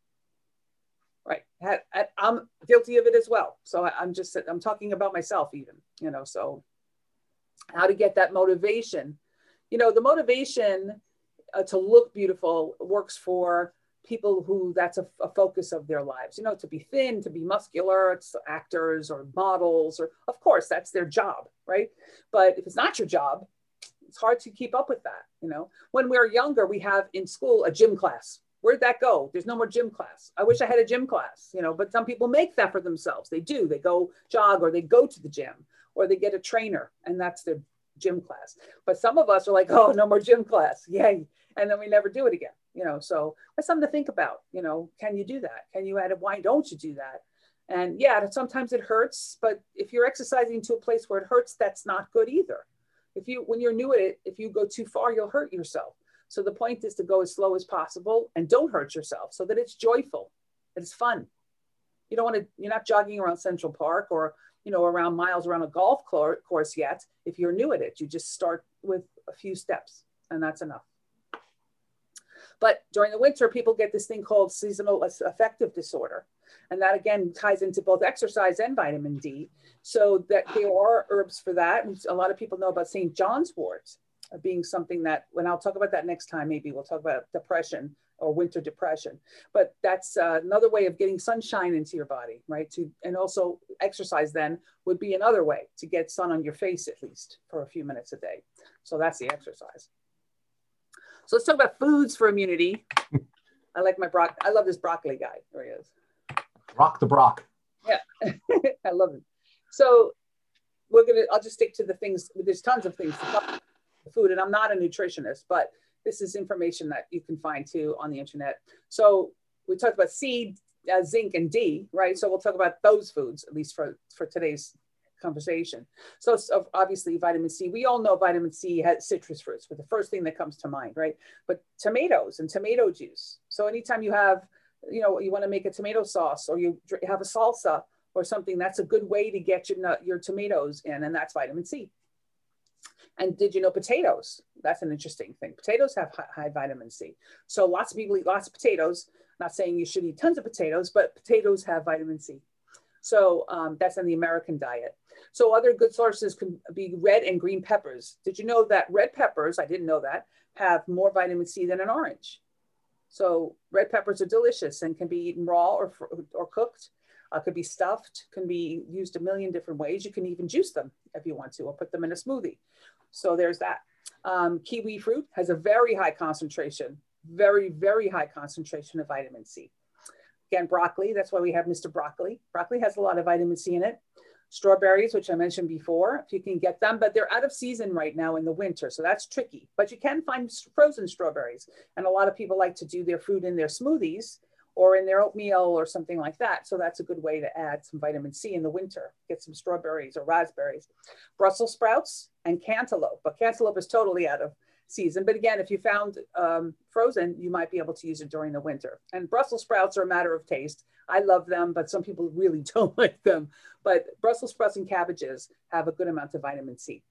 Right. I'm guilty of it as well. So I'm just, I'm talking about myself even, you know, so how to get that motivation. You know, the motivation uh, to look beautiful works for people who that's a, a focus of their lives, you know, to be thin, to be muscular, it's actors or models, or of course that's their job, right? But if it's not your job, it's hard to keep up with that. You know, when we were younger, we have in school a gym class. Where'd that go? There's no more gym class. I wish I had a gym class, you know, but some people make that for themselves. They do, they go jog, or they go to the gym, or they get a trainer, and that's their gym class. But some of us are like, oh, no more gym class. Yay. And then we never do it again, you know, so that's something to think about. You know, can you do that? Can you add it? Why don't you do that? And yeah, sometimes it hurts, but if you're exercising to a place where it hurts, that's not good either. If you, when you're new at it, if you go too far, you'll hurt yourself. So the point is to go as slow as possible and don't hurt yourself, so that it's joyful, it's fun. You don't want to, you're not jogging around Central Park or, you know, around miles around a golf course yet. If you're new at it, you just start with a few steps, and that's enough. But during the winter, people get this thing called seasonal affective disorder. And that again ties into both exercise and vitamin D. So that there are herbs for that. And a lot of people know about Saint John's wort being something that, when I'll talk about that next time, maybe we'll talk about depression or winter depression. But that's uh, another way of getting sunshine into your body, right? To, and also exercise then would be another way to get sun on your face, at least for a few minutes a day. So that's the exercise. So let's talk about foods for immunity. I like my broccoli. I love this broccoli guy. There he is. Rock the brock. Yeah, I love it. So we're gonna. I'll just stick to the things. There's tons of things to talk about food, and I'm not a nutritionist, but this is information that you can find too on the internet. So we talked about C, uh, zinc, and D, right? So we'll talk about those foods at least for for today's conversation. So, so obviously vitamin C, we all know vitamin C has citrus fruits, but the first thing that comes to mind, right? But tomatoes and tomato juice. So anytime you have, you know, you want to make a tomato sauce, or you have a salsa or something, that's a good way to get your, your tomatoes in, and that's vitamin C. And did you know potatoes? That's an interesting thing. Potatoes have high, high vitamin C. So lots of people eat lots of potatoes. Not saying you should eat tons of potatoes, but potatoes have vitamin C. So um, that's in the American diet. So other good sources can be red and green peppers. Did you know that red peppers, I didn't know that, have more vitamin C than an orange? So red peppers are delicious and can be eaten raw or, or cooked. Uh, could be stuffed, can be used a million different ways. You can even juice them if you want to, or put them in a smoothie. So there's that. Um, kiwi fruit has a very high concentration, very, very high concentration of vitamin C. Again, broccoli, that's why we have Mister Broccoli. Broccoli has a lot of vitamin C in it. Strawberries, which I mentioned before, if you can get them, but they're out of season right now in the winter, so that's tricky. But you can find frozen strawberries, and a lot of people like to do their fruit in their smoothies or in their oatmeal or something like that. So that's a good way to add some vitamin C in the winter. Get some strawberries or raspberries. Brussels sprouts and cantaloupe, but cantaloupe is totally out of season. But again, if you found um, frozen, you might be able to use it during the winter. And Brussels sprouts are a matter of taste. I love them, but some people really don't like them. But Brussels sprouts and cabbages have a good amount of vitamin C.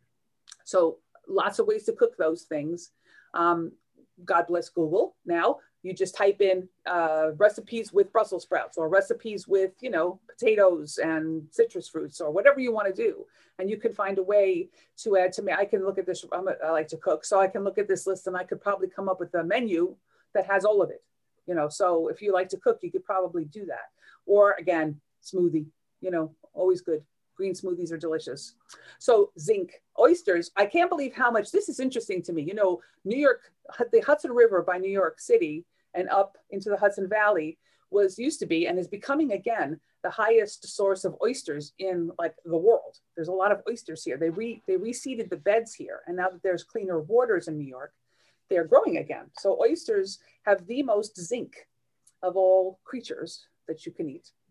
So lots of ways to cook those things. Um, God bless Google. Now you just type in uh, recipes with Brussels sprouts or recipes with, you know, potatoes and citrus fruits or whatever you want to do. And you can find a way to add to me. I can look at this. I'm a, I like to cook. So I can look at this list and I could probably come up with a menu that has all of it. You know, so if you like to cook, you could probably do that. Or again, smoothie, you know, always good. Green smoothies are delicious. So zinc, oysters, I can't believe how much, this is interesting to me. You know, New York, the Hudson River by New York City and up into the Hudson Valley was used to be and is becoming again the highest source of oysters in like the world. There's a lot of oysters here. They re, they reseeded the beds here. And now that there's cleaner waters in New York, they're growing again. So oysters have the most zinc of all creatures that you can eat.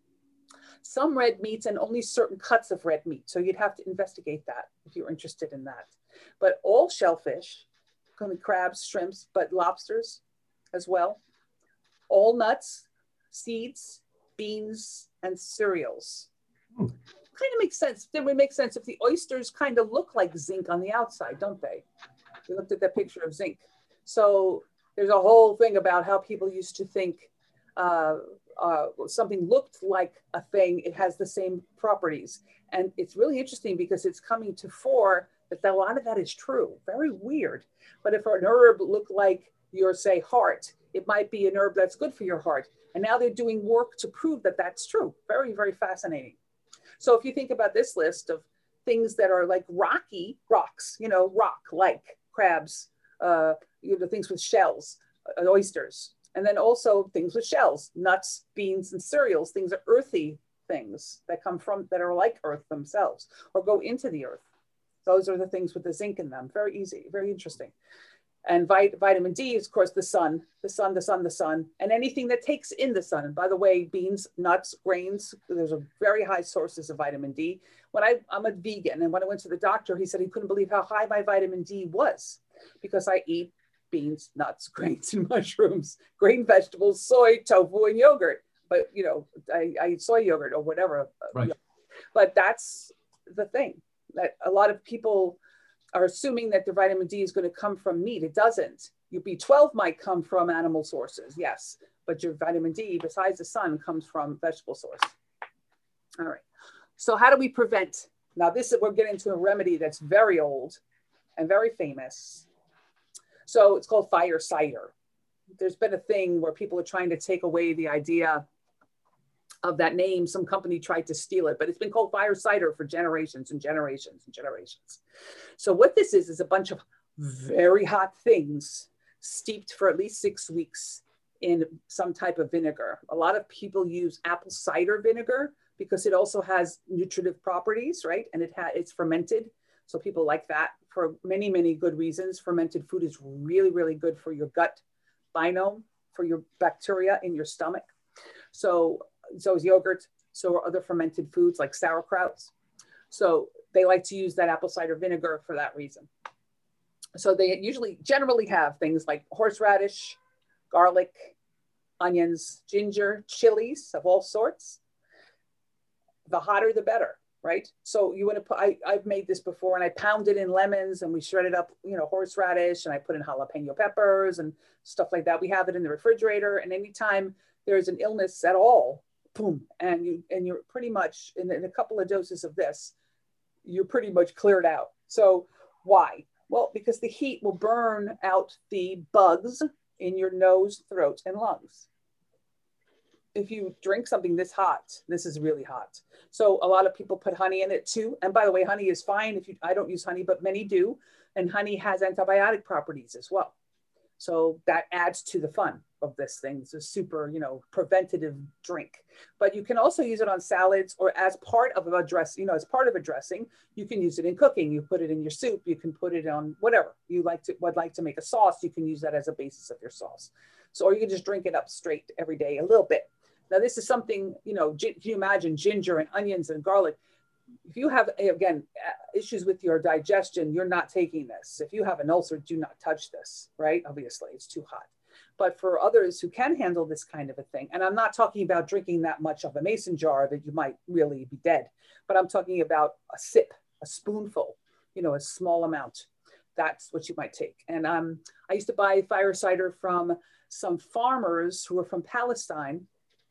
Some red meats and only certain cuts of red meat. So you'd have to investigate that if you're interested in that. But all shellfish, crabs, shrimps, but lobsters as well. All nuts, seeds, beans, and cereals. Hmm. Kind of makes sense. It would make sense if the oysters kind of look like zinc on the outside, don't they? We looked at that picture of zinc. So there's a whole thing about how people used to think uh, uh, something looked like a thing, it has the same properties. And it's really interesting because it's coming to fore that a lot of that is true. Very weird. But if an herb looked like your, say, heart, it might be an herb that's good for your heart. And now they're doing work to prove that that's true. Very, very fascinating. So if you think about this list of things that are like rocky rocks, you know, rock like crabs, uh, you know, things with shells, uh, oysters, and then also things with shells, nuts, beans, and cereals. Things are earthy things that come from, that are like earth themselves or go into the earth. Those are the things with the zinc in them. Very easy, very interesting. And vit vitamin D is, of course, the sun, the sun, the sun, the sun, and anything that takes in the sun. And by the way, beans, nuts, grains, there's a very high sources of vitamin D. When I, I'm a vegan, and when I went to the doctor, he said he couldn't believe how high my vitamin D was because I eat beans, nuts, grains, and mushrooms, grain vegetables, soy, tofu, and yogurt. But, you know, I, I eat soy yogurt or whatever. Right. But that's the thing, that a lot of people are assuming that the vitamin D is going to come from meat. It doesn't. Your B twelve might come from animal sources, yes, but your vitamin D, besides the sun, comes from vegetable source. All right. So how do we prevent? Now, this is, we're getting to a remedy that's very old and very famous. So it's called fire cider. There's been a thing where people are trying to take away the idea of that name. Some company tried to steal it, but it's been called fire cider for generations and generations and generations. So what this is, is a bunch of very hot things steeped for at least six weeks in some type of vinegar. A lot of people use apple cider vinegar because it also has nutritive properties, right? And it ha it's fermented. So people like that for many, many good reasons. Fermented food is really, really good for your gut biome, for your bacteria in your stomach. So, so is yogurt. So are other fermented foods like sauerkrauts. So they like to use that apple cider vinegar for that reason. So they usually generally have things like horseradish, garlic, onions, ginger, chilies of all sorts. The hotter, the better, right? So you want to put, I, I've made this before and I pounded in lemons and we shredded up, you know, horseradish and I put in jalapeno peppers and stuff like that. We have it in the refrigerator, and anytime there's an illness at all, boom, and you and you're pretty much in, in a couple of doses of this, you're pretty much cleared out. So why? Well, because the heat will burn out the bugs in your nose, throat, and lungs. If you drink something this hot, this is really hot. So a lot of people put honey in it too. And by the way, honey is fine if you, I don't use honey, but many do. And honey has antibiotic properties as well. So that adds to the fun of this thing. It's a super, you know, preventative drink. But you can also use it on salads or as part of a dress, you know, as part of a dressing. You can use it in cooking. You put it in your soup. You can put it on whatever you like to, would like to make a sauce. You can use that as a basis of your sauce. So, or you can just drink it up straight every day, a little bit. Now, this is something, you know, can you imagine ginger and onions and garlic? If you have, again, issues with your digestion, you're not taking this. If you have an ulcer, do not touch this, right? Obviously, it's too hot. But for others who can handle this kind of a thing, and I'm not talking about drinking that much of a mason jar that you might really be dead, but I'm talking about a sip, a spoonful, you know, a small amount. That's what you might take. And um, I used to buy fire cider from some farmers who were from Palestine,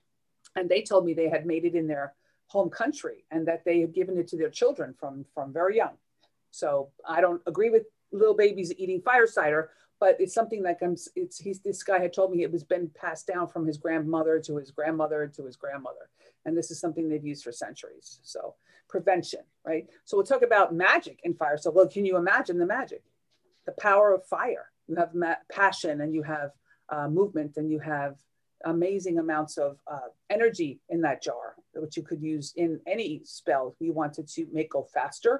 and they told me they had made it in their home country and that they had given it to their children from, from very young. So I don't agree with little babies eating fire cider, but it's something that comes, it's, he's, this guy had told me it was been passed down from his grandmother to his grandmother to his grandmother. And this is something they've used for centuries. So prevention, right? So we'll talk about magic in fire. So, well, can you imagine the magic? The power of fire. You have passion and you have uh, movement and you have amazing amounts of uh, energy in that jar, which you could use in any spell. If you wanted to make go faster,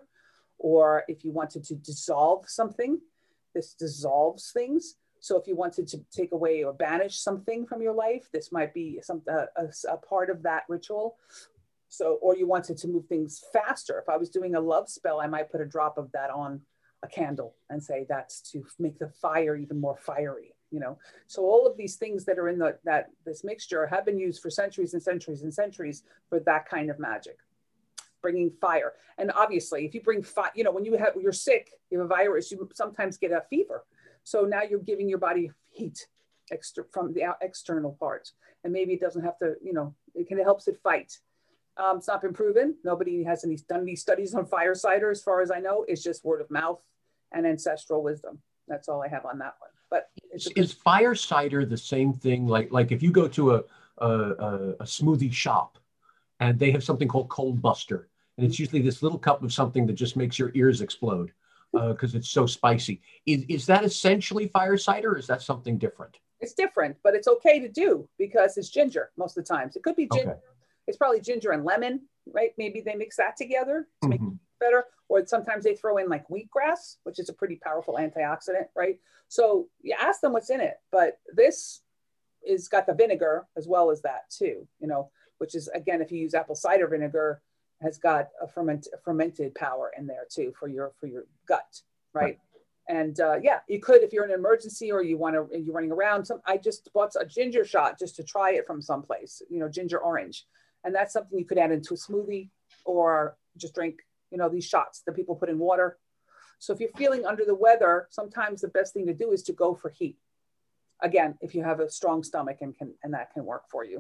or if you wanted to dissolve something, this dissolves things. So if you wanted to take away or banish something from your life, this might be some, uh, a, a part of that ritual. So, or you wanted to move things faster. If I was doing a love spell, I might put a drop of that on a candle and say that's to make the fire even more fiery. You know, so all of these things that are in the, that this mixture have been used for centuries and centuries and centuries for that kind of magic, bringing fire. And obviously, if you bring fire, you know, when you have, you're sick, you have a virus, you sometimes get a fever. So now you're giving your body heat extra from the external parts, and maybe it doesn't have to, you know, it can, it helps it fight. Um, it's not been proven. Nobody has any done any studies on fire cider, as far as I know. It's just word of mouth and ancestral wisdom. That's all I have on that one. But is, is fire cider the same thing? Like, like if you go to a, a, a, a smoothie shop and they have something called Cold Buster, and it's usually this little cup of something that just makes your ears explode because uh, it's so spicy. Is, is that essentially fire cider, or is that something different? It's different, but it's okay to do because it's ginger most of the times. It could be ginger. Okay. It's probably ginger and lemon, right? Maybe they mix that together to make mm-hmm. it better. Or sometimes they throw in like wheatgrass, which is a pretty powerful antioxidant, right? So you ask them what's in it, but this is got the vinegar as well as that too, you know, which is, again, if you use apple cider vinegar, has got a ferment, a fermented power in there too for your, for your gut, right? right. And uh, yeah, you could, if you're in an emergency or you want to, you're running around. Some, I just bought a ginger shot just to try it from someplace, you know, ginger orange. And that's something you could add into a smoothie or just drink, you know, these shots that people put in water. So if you're feeling under the weather, sometimes the best thing to do is to go for heat. Again, if you have a strong stomach and can, and that can work for you.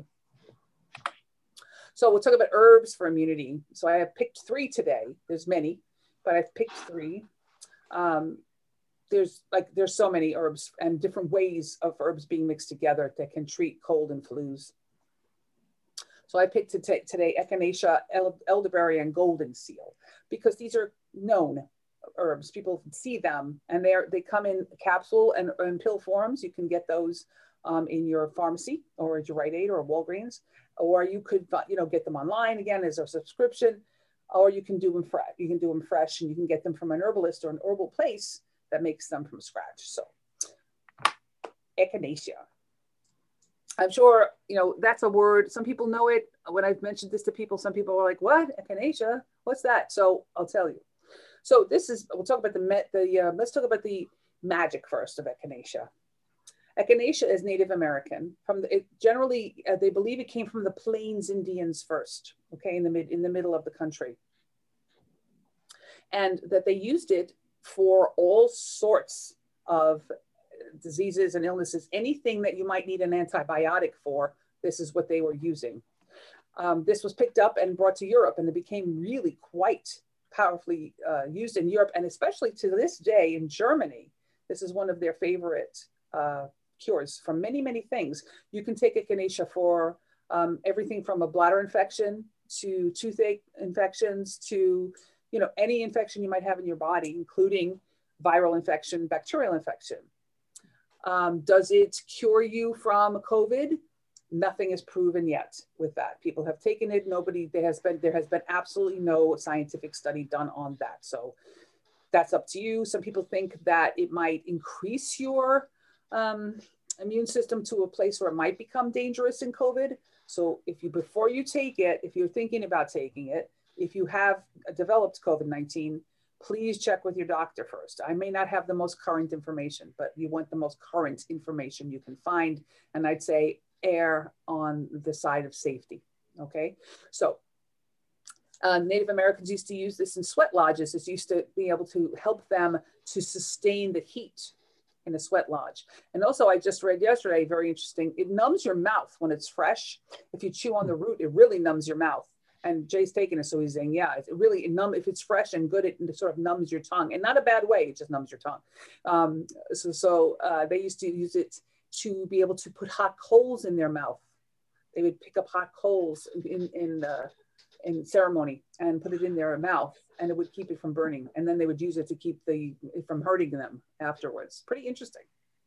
So we'll talk about herbs for immunity. So I have picked three today. There's many, but I've picked three. Um, there's like, there's so many herbs and different ways of herbs being mixed together that can treat cold and flus. So I picked today, today echinacea, elderberry, and golden seal, because these are known herbs. People see them, and they are, they come in capsule and in pill forms. You can get those um, in your pharmacy or at your Rite Aid or Walgreens, or you could, you know, get them online again as a subscription, or you can do them fresh. You can do them fresh, and you can get them from an herbalist or an herbal place that makes them from scratch. So echinacea. I'm sure, you know, that's a word. Some people know it. When I've mentioned this to people, some people are like, what? Echinacea? What's that? So I'll tell you. So this is, we'll talk about the, met, the uh, let's talk about the magic first of echinacea. Echinacea is Native American. From the, it generally, uh, they believe it came from the Plains Indians first, okay, in the, mid, in the middle of the country. And that they used it for all sorts of diseases and illnesses, anything that you might need an antibiotic for, this is what they were using. Um, this was picked up and brought to Europe, and it became really quite powerfully uh, used in Europe, and especially to this day in Germany. This is one of their favorite uh, cures for many, many things. You can take echinacea for um, everything from a bladder infection to toothache infections to, you know, any infection you might have in your body, including viral infection, bacterial infection. Um, does it cure you from COVID? Nothing is proven yet with that. People have taken it. Nobody, there has been, there has been absolutely no scientific study done on that. So that's up to you. Some people think that it might increase your um, immune system to a place where it might become dangerous in COVID. So if you, before you take it, if you're thinking about taking it, if you have developed COVID nineteen, please check with your doctor first. I may not have the most current information, but you want the most current information you can find. And I'd say err on the side of safety, okay? So uh, Native Americans used to use this in sweat lodges. It's used to be able to help them to sustain the heat in a sweat lodge. And also I just read yesterday, very interesting, it numbs your mouth when it's fresh. If you chew on the root, it really numbs your mouth. And Jay's taking it, so he's saying, yeah, it really it numb. If it's fresh and good, it, it sort of numbs your tongue, and not a bad way. It just numbs your tongue. Um, so, so uh, they used to use it to be able to put hot coals in their mouth. They would pick up hot coals in in uh, in ceremony and put it in their mouth, and it would keep it from burning. And then they would use it to keep the from hurting them afterwards. Pretty interesting.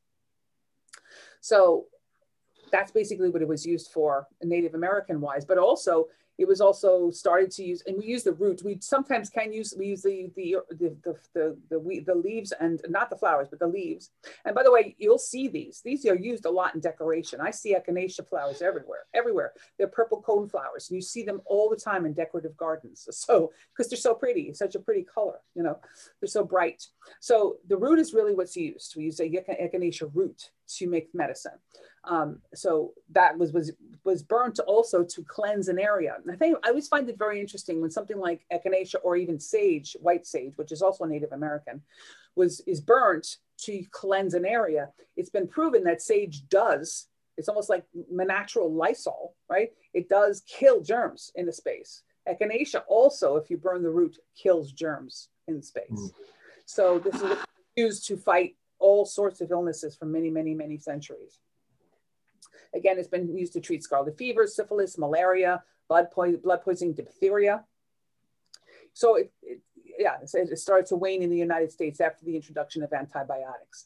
So that's basically what it was used for, Native American wise, but also. It was also started to use, and we use the root. We sometimes can use, we use the the the the the, the, the leaves and not the flowers, but the leaves. And by the way, you'll see these. These are used a lot in decoration. I see echinacea flowers everywhere, everywhere. They're purple cone flowers. And you see them all the time in decorative gardens. So, because they're so pretty, such a pretty color, you know, they're so bright. So the root is really what's used. We use a echinacea root to make medicine. Um, so that was, was, was burnt also to cleanse an area. And I think I always find it very interesting when something like echinacea or even sage, white sage, which is also Native American, was, is burnt to cleanse an area. It's been proven that sage does, it's almost like natural Lysol, right? It does kill germs in the space. Echinacea also, if you burn the root, kills germs in space. Mm. So this is used to fight all sorts of illnesses for many, many, many centuries. Again, it's been used to treat scarlet fever, syphilis, malaria, blood, po blood poisoning, diphtheria. So it, it, yeah, it started to wane in the United States after the introduction of antibiotics.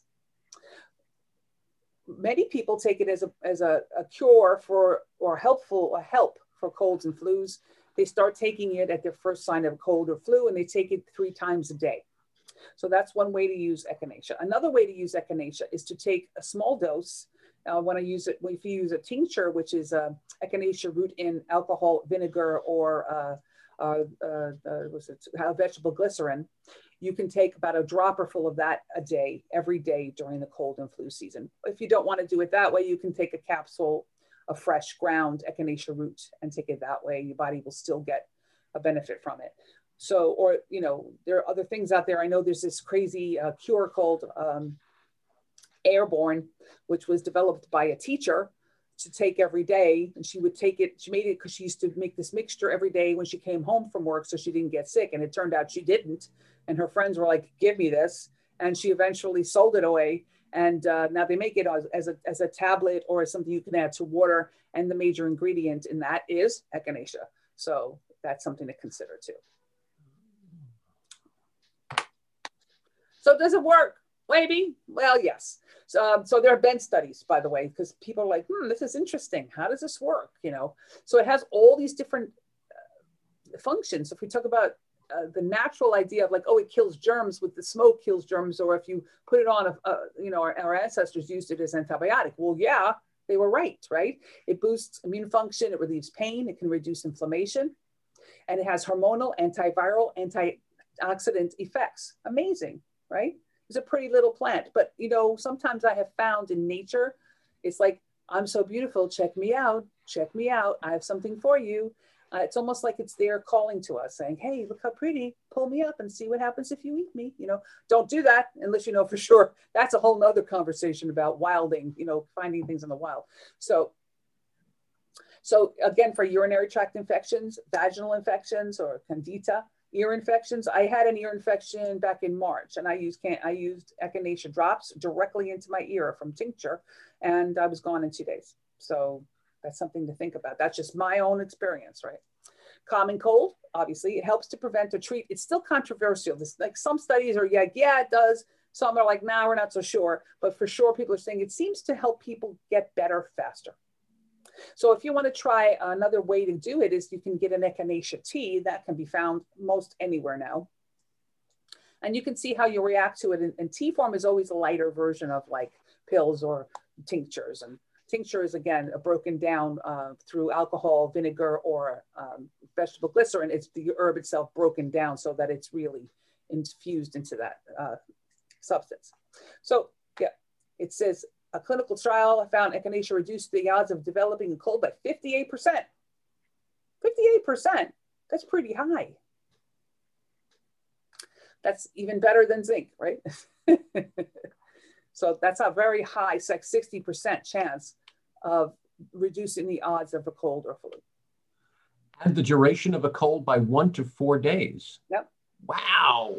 Many people take it as a, as a, a cure for, or helpful, a help for colds and flus. They start taking it at their first sign of a cold or flu, and they take it three times a day. So that's one way to use echinacea. Another way to use echinacea is to take a small dose. Uh, when I use it, if you use a tincture, which is a echinacea root in alcohol, vinegar, or uh, uh, uh, uh, what's it, vegetable glycerin, you can take about a dropper full of that a day, every day during the cold and flu season. If you don't want to do it that way, you can take a capsule of fresh ground echinacea root and take it that way. Your body will still get a benefit from it. So, or, you know, there are other things out there. I know there's this crazy uh, cure called um, Airborne, which was developed by a teacher to take every day. And she would take it, she made it because she used to make this mixture every day when she came home from work so she didn't get sick. And it turned out she didn't. And her friends were like, give me this. And she eventually sold it away. And uh, now they make it as, as, a, as a tablet or as something you can add to water. And the major ingredient in that is echinacea. So that's something to consider too. So does it work? Maybe. Well, yes. So, um, so there have been studies, by the way, because people are like, hmm, this is interesting. How does this work? You know, so it has all these different uh, functions. If we talk about uh, the natural idea of like, oh, it kills germs with the smoke kills germs, or if you put it on, a, a you know, our, our ancestors used it as antibiotic. Well, yeah, they were right, right? It boosts immune function. It relieves pain. It can reduce inflammation. And it has hormonal, antiviral, antioxidant effects. Amazing, right? It's a pretty little plant, but you know, sometimes I have found in nature, it's like, I'm so beautiful, check me out, check me out, I have something for you. Uh, it's almost like it's there calling to us saying, hey, look how pretty, pull me up and see what happens if you eat me. You know, don't do that unless you know for sure. That's a whole nother conversation about wilding, you know, finding things in the wild. So So again, for urinary tract infections, vaginal infections, or candida, ear infections. I had an ear infection back in March, and I used can I used echinacea drops directly into my ear from tincture, and I was gone in two days. So that's something to think about. That's just my own experience, right? Common cold, obviously, it helps to prevent or treat. It's still controversial. This, like some studies are, yeah, yeah, it does. Some are like, nah, we're not so sure. But for sure, people are saying it seems to help people get better faster. So if you want to try another way to do it is you can get an echinacea tea that can be found most anywhere now. And you can see how you react to it. And, and tea form is always a lighter version of like pills or tinctures. And tincture is, again, a broken down uh, through alcohol, vinegar, or um, vegetable glycerin. It's the herb itself broken down so that it's really infused into that uh, substance. So yeah, it says, a clinical trial found echinacea reduced the odds of developing a cold by fifty-eight percent. fifty-eight percent, that's pretty high. That's even better than zinc, right? So that's a very high, like sixty percent chance of reducing the odds of a cold or flu. And the duration of a cold by one to four days. Yep. Wow.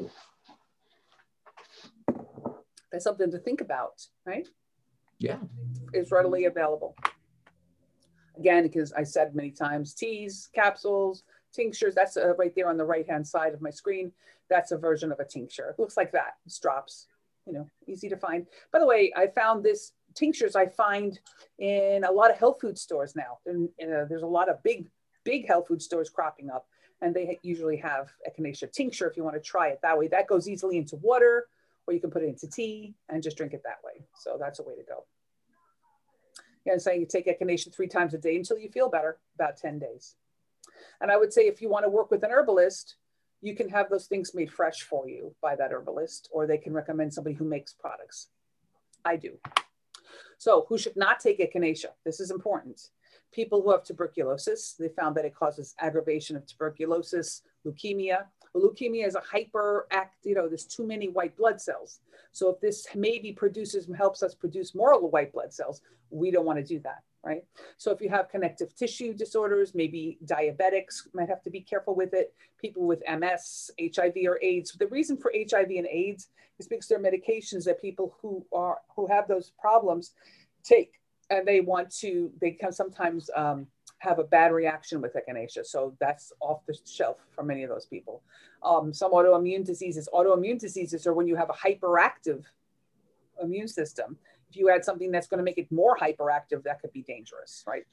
That's something to think about, right? Yeah. Is readily available. Again, because I said many times, teas, capsules, tinctures, that's uh, right there on the right-hand side of my screen. That's a version of a tincture. It looks like that. It's drops, you know, easy to find. By the way, I found this tinctures I find in a lot of health food stores now. And uh, there's a lot of big, big health food stores cropping up, and they usually have echinacea tincture if you want to try it that way. That goes easily into water, or you can put it into tea and just drink it that way. So that's a way to go. And saying you take echinacea three times a day until you feel better, about ten days. And I would say if you want to work with an herbalist, you can have those things made fresh for you by that herbalist, or they can recommend somebody who makes products. I do. So who should not take echinacea? This is important. People who have tuberculosis, they found that it causes aggravation of tuberculosis, leukemia. Well, leukemia is a hyperact, you know, there's too many white blood cells. So if this maybe produces, helps us produce more white blood cells, we don't want to do that, right? So if you have connective tissue disorders, maybe diabetics might have to be careful with it. People with M S, H I V or AIDS. The reason for H I V and AIDS is because there are medications that people who are, who have those problems take, and they want to, they can sometimes um, have a bad reaction with echinacea. So that's off the shelf for many of those people. Um, some autoimmune diseases, autoimmune diseases are when you have a hyperactive immune system. If you add something that's going to make it more hyperactive, that could be dangerous, right?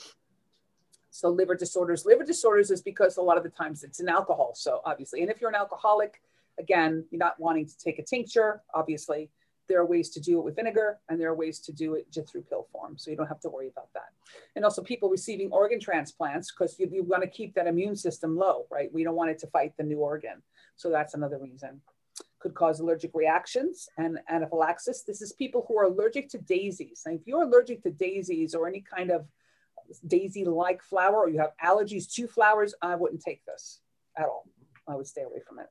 So liver disorders, liver disorders is because a lot of the times it's in alcohol. So obviously, and if you're an alcoholic, again, you're not wanting to take a tincture, obviously. There are ways to do it with vinegar, and there are ways to do it just through pill form. So you don't have to worry about that. And also people receiving organ transplants, because you, you want to keep that immune system low, right? We don't want it to fight the new organ. So that's another reason. Could cause allergic reactions and anaphylaxis. This is people who are allergic to daisies. And if you're allergic to daisies or any kind of daisy-like flower, or you have allergies to flowers, I wouldn't take this at all. I would stay away from it.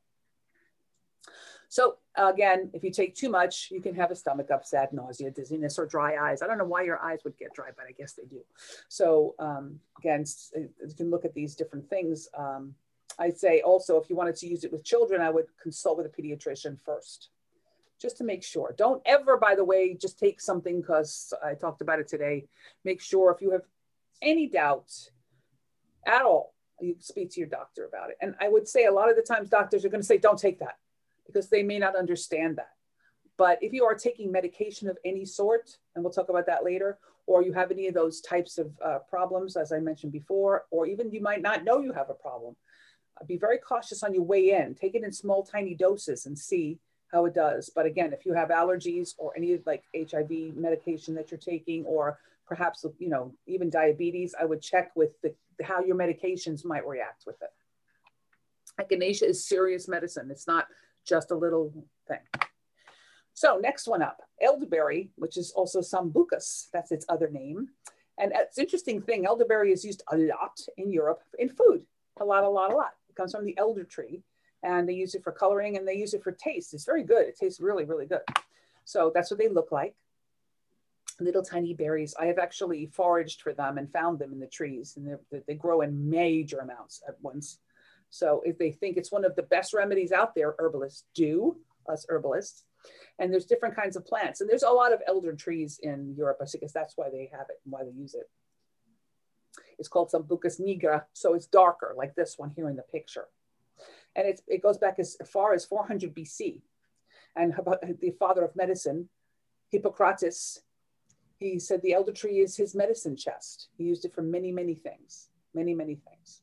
So again, if you take too much, you can have a stomach upset, nausea, dizziness, or dry eyes. I don't know why your eyes would get dry, but I guess they do. So um, again, you can look at these different things. Um, I'd say also, if you wanted to use it with children, I would consult with a pediatrician first, just to make sure. Don't ever, by the way, just take something because I talked about it today. Make sure if you have any doubts at all, you speak to your doctor about it. And I would say a lot of the times doctors are going to say, don't take that, because they may not understand that. But if you are taking medication of any sort, and we'll talk about that later, or you have any of those types of uh, problems, as I mentioned before, or even you might not know you have a problem, uh, be very cautious on your way in. Take it in small, tiny doses and see how it does. But again, if you have allergies or any like H I V medication that you're taking, or perhaps, you know, even diabetes, I would check with the, how your medications might react with it. Echinacea is serious medicine. It's not just a little thing. So next one up, elderberry, which is also sambucus. That's its other name. And it's an interesting thing. Elderberry is used a lot in Europe in food. A lot, a lot, a lot. It comes from the elder tree, and they use it for coloring, and they use it for taste. It's very good. It tastes really, really good. So that's what they look like. little tiny berries. I have actually foraged for them and found them in the trees, and they grow in major amounts at once. So if they think it's one of the best remedies out there, herbalists do, us herbalists. And there's different kinds of plants. And there's a lot of elder trees in Europe, I guess that's why they have it and why they use it. It's called Sambucus nigra, so it's darker, like this one here in the picture. And it's, it goes back as far as four hundred B C. And about the father of medicine, Hippocrates, he said the elder tree is his medicine chest. He used it for many, many things, many, many things.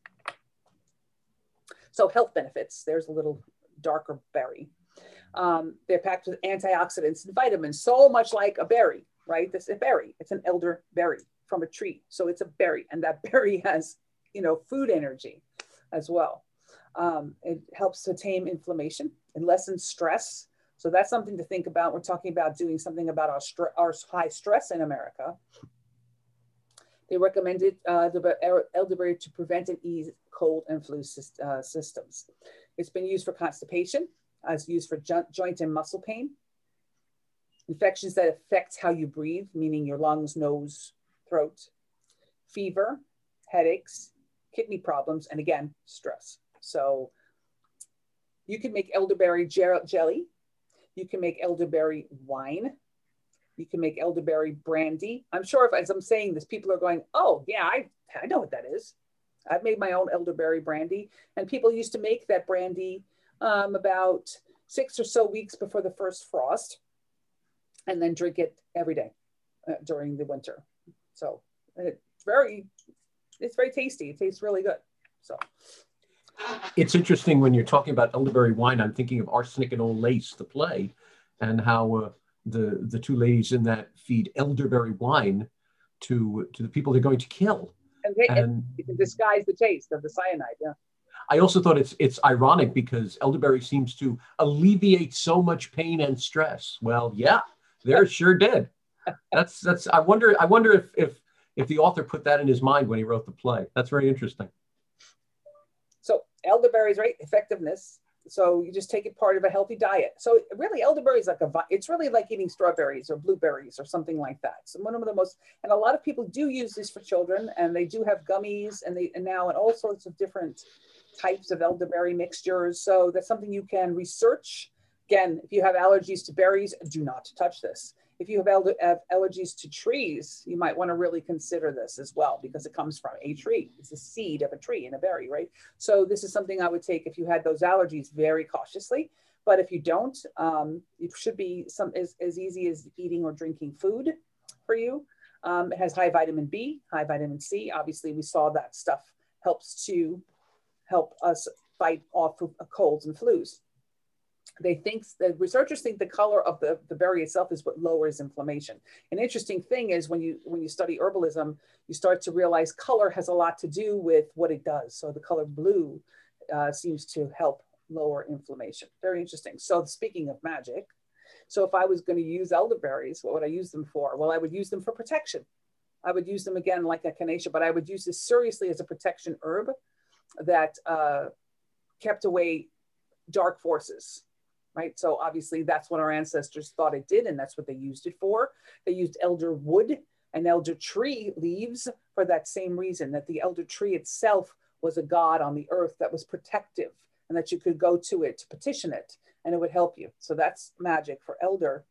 So health benefits, there's a little darker berry. Um, they're packed with antioxidants and vitamins, so much like a berry, right? This is a berry, it's an elder berry from a tree. So it's a berry, and that berry has, you know, food energy as well. Um, it helps to tame inflammation and lessen stress. So that's something to think about. We're talking about doing something about our, our high stress in America. They recommended uh, the elderberry to prevent and ease cold and flu uh, systems. It's been used for constipation, as used for jo joint and muscle pain, infections that affect how you breathe, meaning your lungs, nose, throat, fever, headaches, kidney problems, and again, stress. So you can make elderberry jelly. You can make elderberry wine. You can make elderberry brandy. I'm sure if, as I'm saying this, people are going, oh yeah, I, I know what that is. I've made my own elderberry brandy, and people used to make that brandy um, about six or so weeks before the first frost, and then drink it every day uh, during the winter. So it's very, it's very tasty. It tastes really good. So. It's interesting when you're talking about elderberry wine, I'm thinking of Arsenic and Old Lace, the play, and how uh, the, the two ladies in that feed elderberry wine to, to the people they're going to kill. And, they, and and disguise the taste of the cyanide, yeah. I also thought it's it's ironic because elderberry seems to alleviate so much pain and stress. Well, yeah, there it sure did. That's that's. I wonder. I wonder if if if the author put that in his mind when he wrote the play. That's very interesting. So elderberries, right? Effectiveness. So you just take it part of a healthy diet. So really, elderberry is like a. It's really like eating strawberries or blueberries or something like that. So one of the most, and a lot of people do use this for children, and they do have gummies, and they and now and all sorts of different types of elderberry mixtures. So that's something you can research. Again, if you have allergies to berries, do not touch this. If you have, elder, have allergies to trees, you might want to really consider this as well, because it comes from a tree. It's a seed of a tree in a berry, right? So this is something I would take if you had those allergies very cautiously. But if you don't, um, it should be some as, as easy as eating or drinking food for you. Um, it has high vitamin B, high vitamin C. Obviously, we saw that stuff helps to help us fight off of colds and flus. They think, the researchers think the color of the, the berry itself is what lowers inflammation. An interesting thing is when you when you study herbalism, you start to realize color has a lot to do with what it does. So the color blue uh, seems to help lower inflammation. Very interesting. So speaking of magic, so if I was going to use elderberries, what would I use them for? Well, I would use them for protection. I would use them again like echinacea, but I would use this seriously as a protection herb that uh, kept away dark forces, right? So obviously that's what our ancestors thought it did, and that's what they used it for. They used elder wood and elder tree leaves for that same reason, that the elder tree itself was a god on the earth that was protective, and that you could go to it to petition it, and it would help you. So that's magic for elder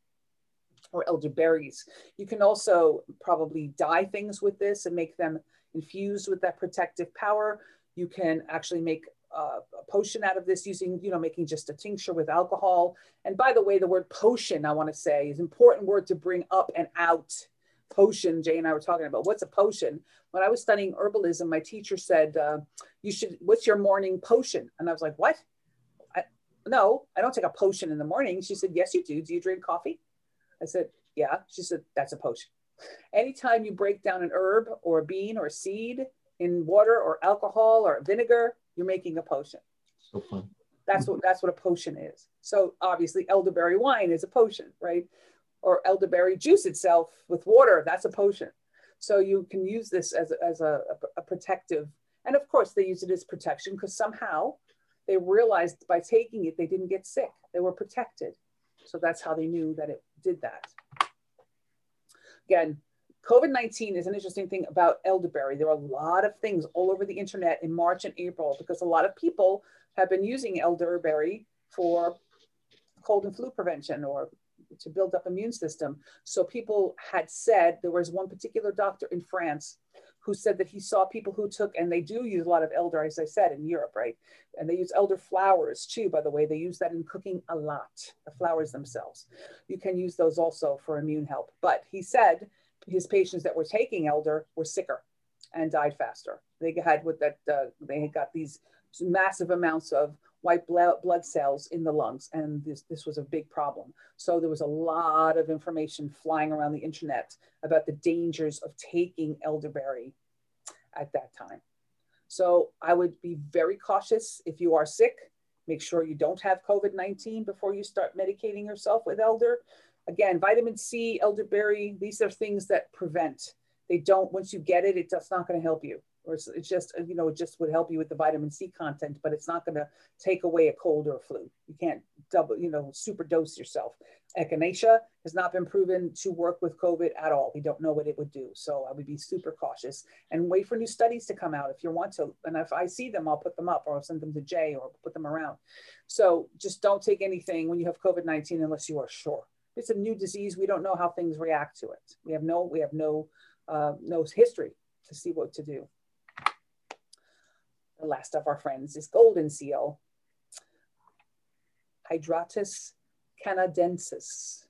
or elderberries. You can also probably dye things with this and make them infused with that protective power. You can actually make uh, a potion out of this using, you know, making just a tincture with alcohol. And by the way, the word potion, I want to say, is an important word to bring up and out. Potion, Jay and I were talking about, what's a potion? When I was studying herbalism, my teacher said, uh, you should, what's your morning potion? And I was like, what? I, no, I don't take a potion in the morning. She said, yes, you do. Do you drink coffee? I said, yeah. She said, that's a potion. Anytime you break down an herb or a bean or a seed in water or alcohol or vinegar, you're making a potion. So fun. That's what that's what a potion is. So obviously elderberry wine is a potion, right? Or elderberry juice itself with water, that's a potion. So you can use this as a, as a, a protective, and of course they use it as protection because somehow they realized by taking it, they didn't get sick. They were protected. So that's how they knew that it did that. Again, COVID nineteen is an interesting thing about elderberry. There are a lot of things all over the internet in March and April because a lot of people have been using elderberry for cold and flu prevention or to build up immune system. So people had said, there was one particular doctor in France who said that he saw people who took, and they do use a lot of elder, as I said, in Europe, right? And they use elder flowers too, by the way. They use that in cooking a lot, the flowers themselves. You can use those also for immune help. But he said his patients that were taking elder were sicker and died faster. They had with that, uh, they had got these massive amounts of white blood cells in the lungs, and this, this was a big problem. So there was a lot of information flying around the internet about the dangers of taking elderberry at that time. So I would be very cautious if you are sick. Make sure you don't have COVID nineteen before you start medicating yourself with elder. Again, vitamin C, elderberry, these are things that prevent. They don't, once you get it, it's not going to help you. Or it's, it's just, you know, it just would help you with the vitamin C content, but it's not going to take away a cold or a flu. You can't double, you know, super dose yourself. Echinacea has not been proven to work with COVID at all. We don't know what it would do. So I would be super cautious and wait for new studies to come out if you want to. And if I see them, I'll put them up or I'll send them to Jay or put them around. So just don't take anything when you have COVID nineteen unless you are sure. It's a new disease. We don't know how things react to it. We have no, we have no, uh, no history to see what to do. The last of our friends is golden seal, Hydratus canadensis.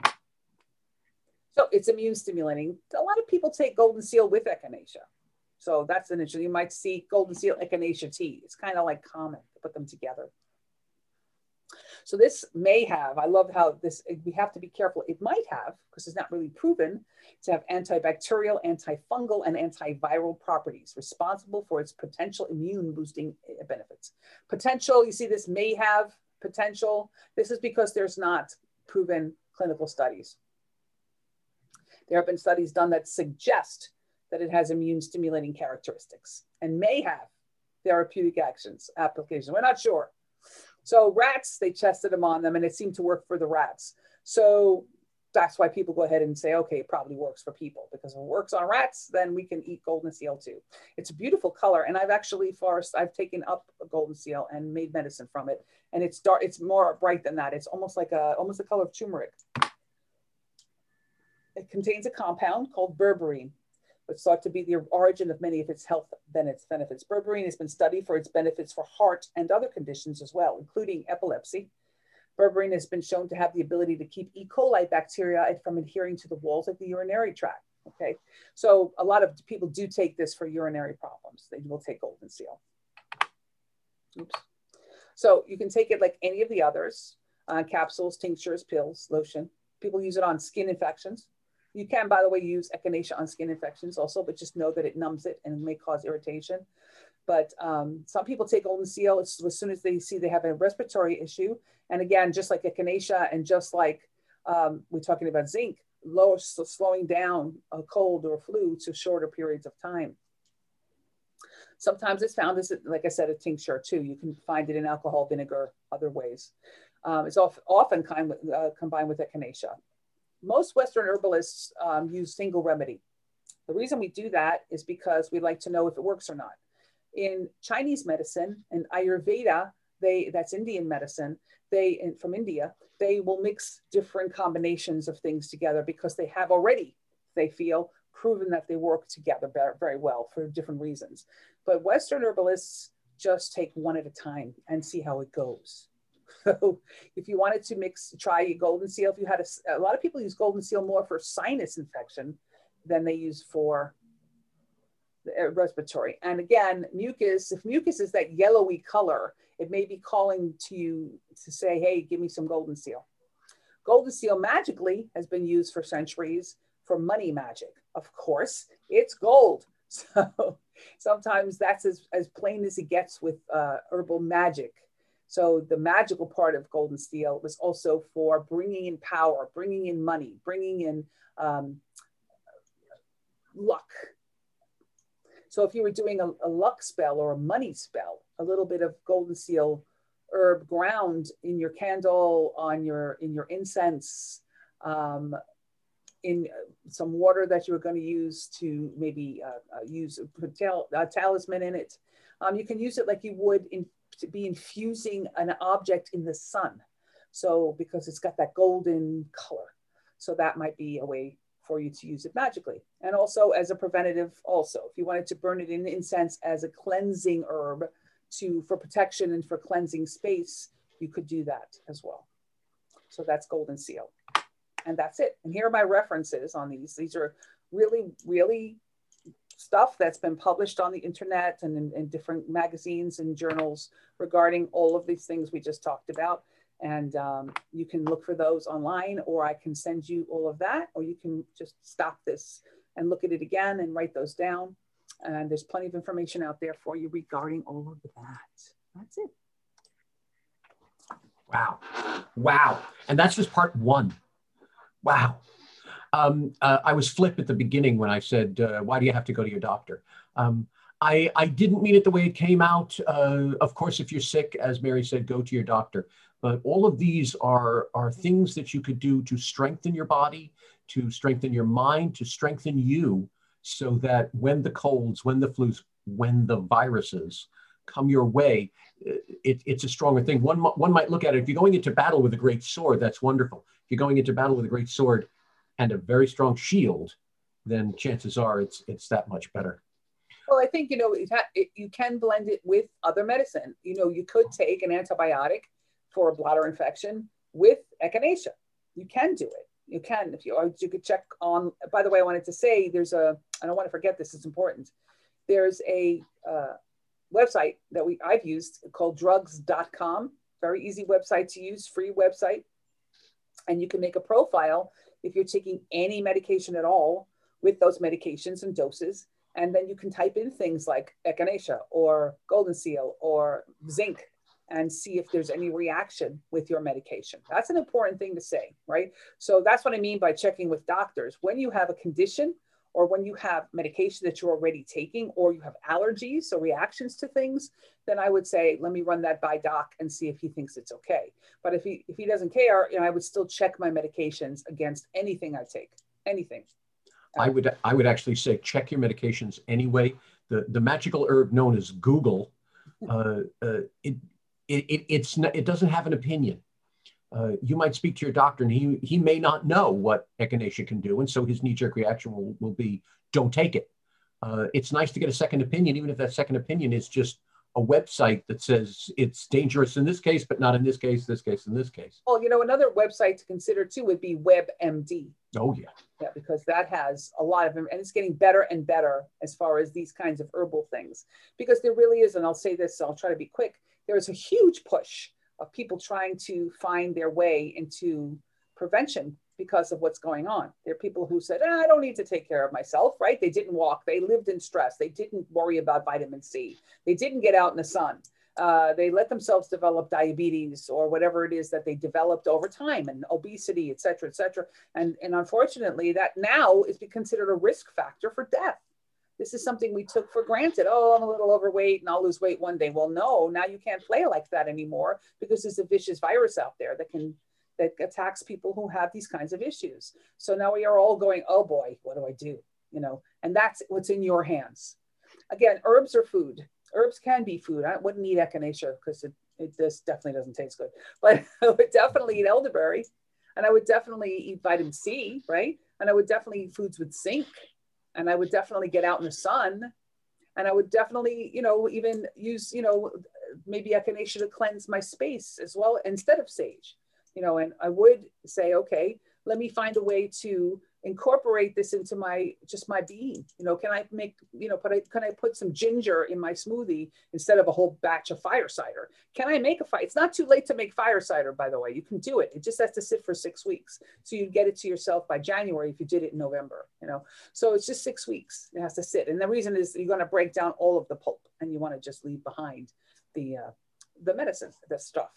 So it's immune stimulating. A lot of people take golden seal with echinacea. So that's an issue. You might see golden seal echinacea tea. It's kind of like common to put them together. So this may have, I love how this, we have to be careful. It might have, because it's not really proven, to have antibacterial, antifungal, and antiviral properties responsible for its potential immune boosting benefits. Potential, you see this may have potential. This is because there's not proven clinical studies. There have been studies done that suggest that it has immune stimulating characteristics and may have therapeutic actions, applications. We're not sure. So rats, they tested them on them and it seemed to work for the rats. So that's why people go ahead and say, okay, it probably works for people, because if it works on rats, then we can eat golden seal too. It's a beautiful color. And I've actually, Forrest, I've taken up a golden seal and made medicine from it. And it's dark, it's more bright than that. It's almost like a, almost the color of turmeric. It contains a compound called berberine, which thought to be the origin of many of its health benefits. Berberine has been studied for its benefits for heart and other conditions as well, including epilepsy. Berberine has been shown to have the ability to keep E. coli bacteria from adhering to the walls of the urinary tract. Okay, so a lot of people do take this for urinary problems. They will take golden seal. Oops. So you can take it like any of the others, uh, capsules, tinctures, pills, lotion. People use it on skin infections. You can, by the way, use echinacea on skin infections also, but just know that it numbs it and may cause irritation. But um, some people take golden seal as, as soon as they see they have a respiratory issue. And again, just like echinacea and just like um, we're talking about zinc, low, so slowing down a cold or a flu to shorter periods of time. Sometimes it's found as, like I said, a tincture too. You can find it in alcohol, vinegar, other ways. Um, it's often, often kind with, uh, combined with echinacea. Most Western herbalists um, use single remedy. The reason we do that is because we like to know if it works or not. In Chinese medicine and Ayurveda, they, that's Indian medicine, they, and from India, they will mix different combinations of things together because they have already, they feel, proven that they work together very, very well for different reasons. But Western herbalists just take one at a time and see how it goes. So if you wanted to mix, try golden seal, if you had a, a lot of people use golden seal more for sinus infection than they use for the respiratory. And again, mucus, if mucus is that yellowy color, it may be calling to you to say, hey, give me some golden seal. Golden seal magically has been used for centuries for money magic. Of course, it's gold. So sometimes that's as, as plain as it gets with uh, herbal magic. So the magical part of golden seal was also for bringing in power, bringing in money, bringing in um, luck. So if you were doing a, a luck spell or a money spell, a little bit of golden seal herb ground in your candle, on your in your incense, um, in some water that you were going to use to maybe uh, uh, use put tal uh, talisman in it. Um, you can use it like you would in, to be infusing an object in the sun. So because it's got that golden color. So that might be a way for you to use it magically. And also as a preventative also, if you wanted to burn it in incense as a cleansing herb to for protection and for cleansing space, you could do that as well. So that's golden seal. And that's it. And here are my references on these. These are really, really stuff that's been published on the internet and in, in different magazines and journals regarding all of these things we just talked about. And um, you can look for those online, or I can send you all of that, or you can just stop this and look at it again and write those down. And there's plenty of information out there for you regarding all of that. That's it. Wow. Wow. And that's just part one. Wow. Um, uh, I was flip at the beginning when I said, uh, why do you have to go to your doctor? Um, I, I didn't mean it the way it came out. Uh, of course, if you're sick, as Mary said, go to your doctor. But all of these are, are things that you could do to strengthen your body, to strengthen your mind, to strengthen you, so that when the colds, when the flus, when the viruses come your way, it, it's a stronger thing. One, one might look at it, if you're going into battle with a great sword, that's wonderful. If you're going into battle with a great sword and a very strong shield, then chances are it's, it's that much better. Well, I think, you know, it it, you can blend it with other medicine. You know, you could take an antibiotic for a bladder infection with echinacea. You can do it. You can, if you, or you could check on, by the way, I wanted to say there's a, I don't want to forget this, it's important. There's a uh, website that we, I've used called drugs dot com. Very easy website to use, free website. And you can make a profile if you're taking any medication at all with those medications and doses. And then you can type in things like echinacea or golden seal or zinc and see if there's any reaction with your medication. That's an important thing to say, right? So that's what I mean by checking with doctors. When you have a condition or when you have medication that you're already taking, or you have allergies or reactions to things, then I would say, let me run that by doc and see if he thinks it's okay. But if he, if he doesn't care, you know, I would still check my medications against anything I take, anything. I would, I would actually say, check your medications anyway. The, the magical herb known as Google, uh, uh, it, it, it, it's not, it doesn't have an opinion. Uh, you might speak to your doctor and he, he may not know what echinacea can do. And so his knee-jerk reaction will, will be, don't take it. Uh, it's nice to get a second opinion, even if that second opinion is just a website that says it's dangerous in this case, but not in this case, this case, in this case. Well, you know, another website to consider too would be WebMD. Oh, yeah. Yeah, because that has a lot of them, and it's getting better and better as far as these kinds of herbal things. Because there really is, and I'll say this, so I'll try to be quick, there is a huge push of people trying to find their way into prevention because of what's going on. There are people who said, ah, I don't need to take care of myself, right? They didn't walk, they lived in stress, they didn't worry about vitamin C, they didn't get out in the sun. Uh, they let themselves develop diabetes or whatever it is that they developed over time, and obesity, et cetera, et cetera. And, and unfortunately, that now is considered a risk factor for death. This is something we took for granted. Oh, I'm a little overweight and I'll lose weight one day. Well, no, now you can't play like that anymore because there's a vicious virus out there that can that attacks people who have these kinds of issues. So now we are all going, oh boy, what do I do? You know, and that's what's in your hands. Again, herbs are food. Herbs can be food. I wouldn't eat echinacea because it, it this definitely doesn't taste good, but I would definitely eat elderberry, and I would definitely eat vitamin C, right? And I would definitely eat foods with zinc, and I would definitely get out in the sun, and I would definitely, you know, even use, you know, maybe echinacea to cleanse my space as well instead of sage, you know, and I would say, okay, let me find a way to incorporate this into my, just my being. You know, can I make, you know, put I, can I put some ginger in my smoothie instead of a whole batch of fire cider? Can I make a fire? It's not too late to make fire cider, by the way. You can do it. It just has to sit for six weeks. So you'd get it to yourself by January if you did it in November, you know. So it's just six weeks. It has to sit. And the reason is you're going to break down all of the pulp and you want to just leave behind the, uh, the medicine, the stuff.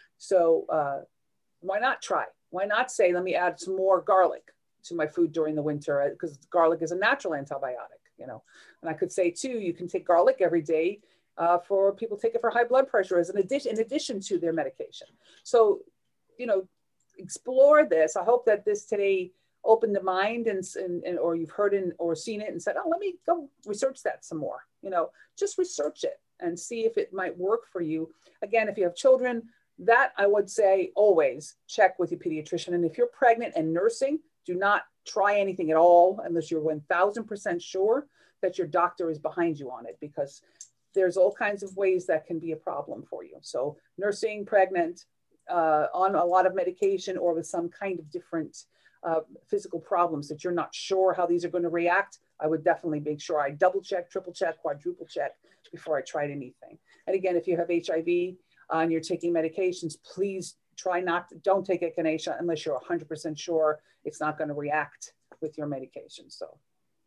So uh, why not try? Why not say, let me add some more garlic to my food during the winter, because garlic is a natural antibiotic, you know. And I could say too, you can take garlic every day uh, for people take it for high blood pressure as an addition, in addition to their medication. So, you know, explore this. I hope that this today opened the mind and, and, and or you've heard it or seen it and said, oh, let me go research that some more. You know, just research it and see if it might work for you. Again, if you have children, that I would say always check with your pediatrician. And if you're pregnant and nursing, do not try anything at all unless you're one thousand percent sure that your doctor is behind you on it, because there's all kinds of ways that can be a problem for you. So nursing, pregnant, uh, on a lot of medication or with some kind of different uh, physical problems that you're not sure how these are going to react, I would definitely make sure I double check, triple check, quadruple check before I tried anything. And again, if you have H I V uh, and you're taking medications, please try not to, don't take echinacea unless you're one hundred percent sure it's not going to react with your medication. So.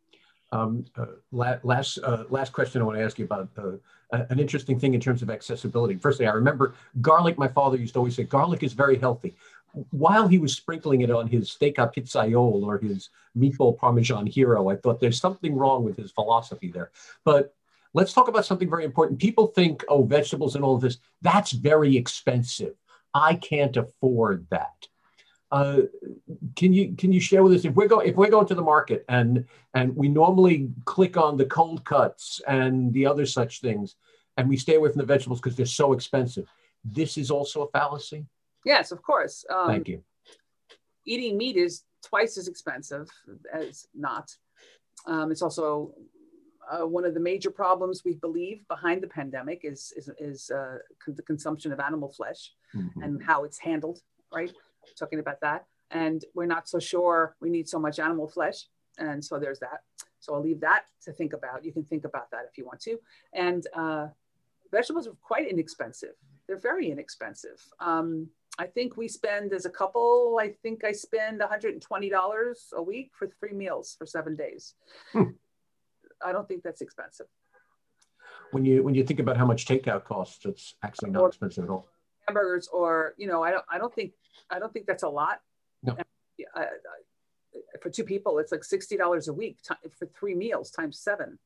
Um, uh, la last uh, last question I want to ask you about uh, an interesting thing in terms of accessibility. Firstly, I remember garlic. My father used to always say garlic is very healthy. While he was sprinkling it on his steak a pizzaiolo or his meatball parmesan hero, I thought there's something wrong with his philosophy there. But let's talk about something very important. People think, oh, vegetables and all of this, that's very expensive. I can't afford that. Uh, can you can you share with us if we're going if we're going to the market and and we normally click on the cold cuts and the other such things and we stay away from the vegetables because they're so expensive? This is also a fallacy. Yes, of course. Um, Thank you. Eating meat is twice as expensive as not. Um, it's also uh, one of the major problems we believe behind the pandemic is is, is uh, the consumption of animal flesh mm-hmm. and how it's handled, right? Talking about that. And we're not so sure we need so much animal flesh. And so there's that. So I'll leave that to think about. You can think about that if you want to. And uh, vegetables are quite inexpensive. They're very inexpensive. Um, I think we spend as a couple, I think I spend one hundred twenty dollars a week for three meals for seven days. Hmm. I don't think that's expensive. When you when you think about how much takeout costs, it's actually not or expensive at all. Hamburgers, or you know, I don't I don't think I don't think that's a lot. No. I, I, for two people, it's like sixty dollars a week for three meals times seven,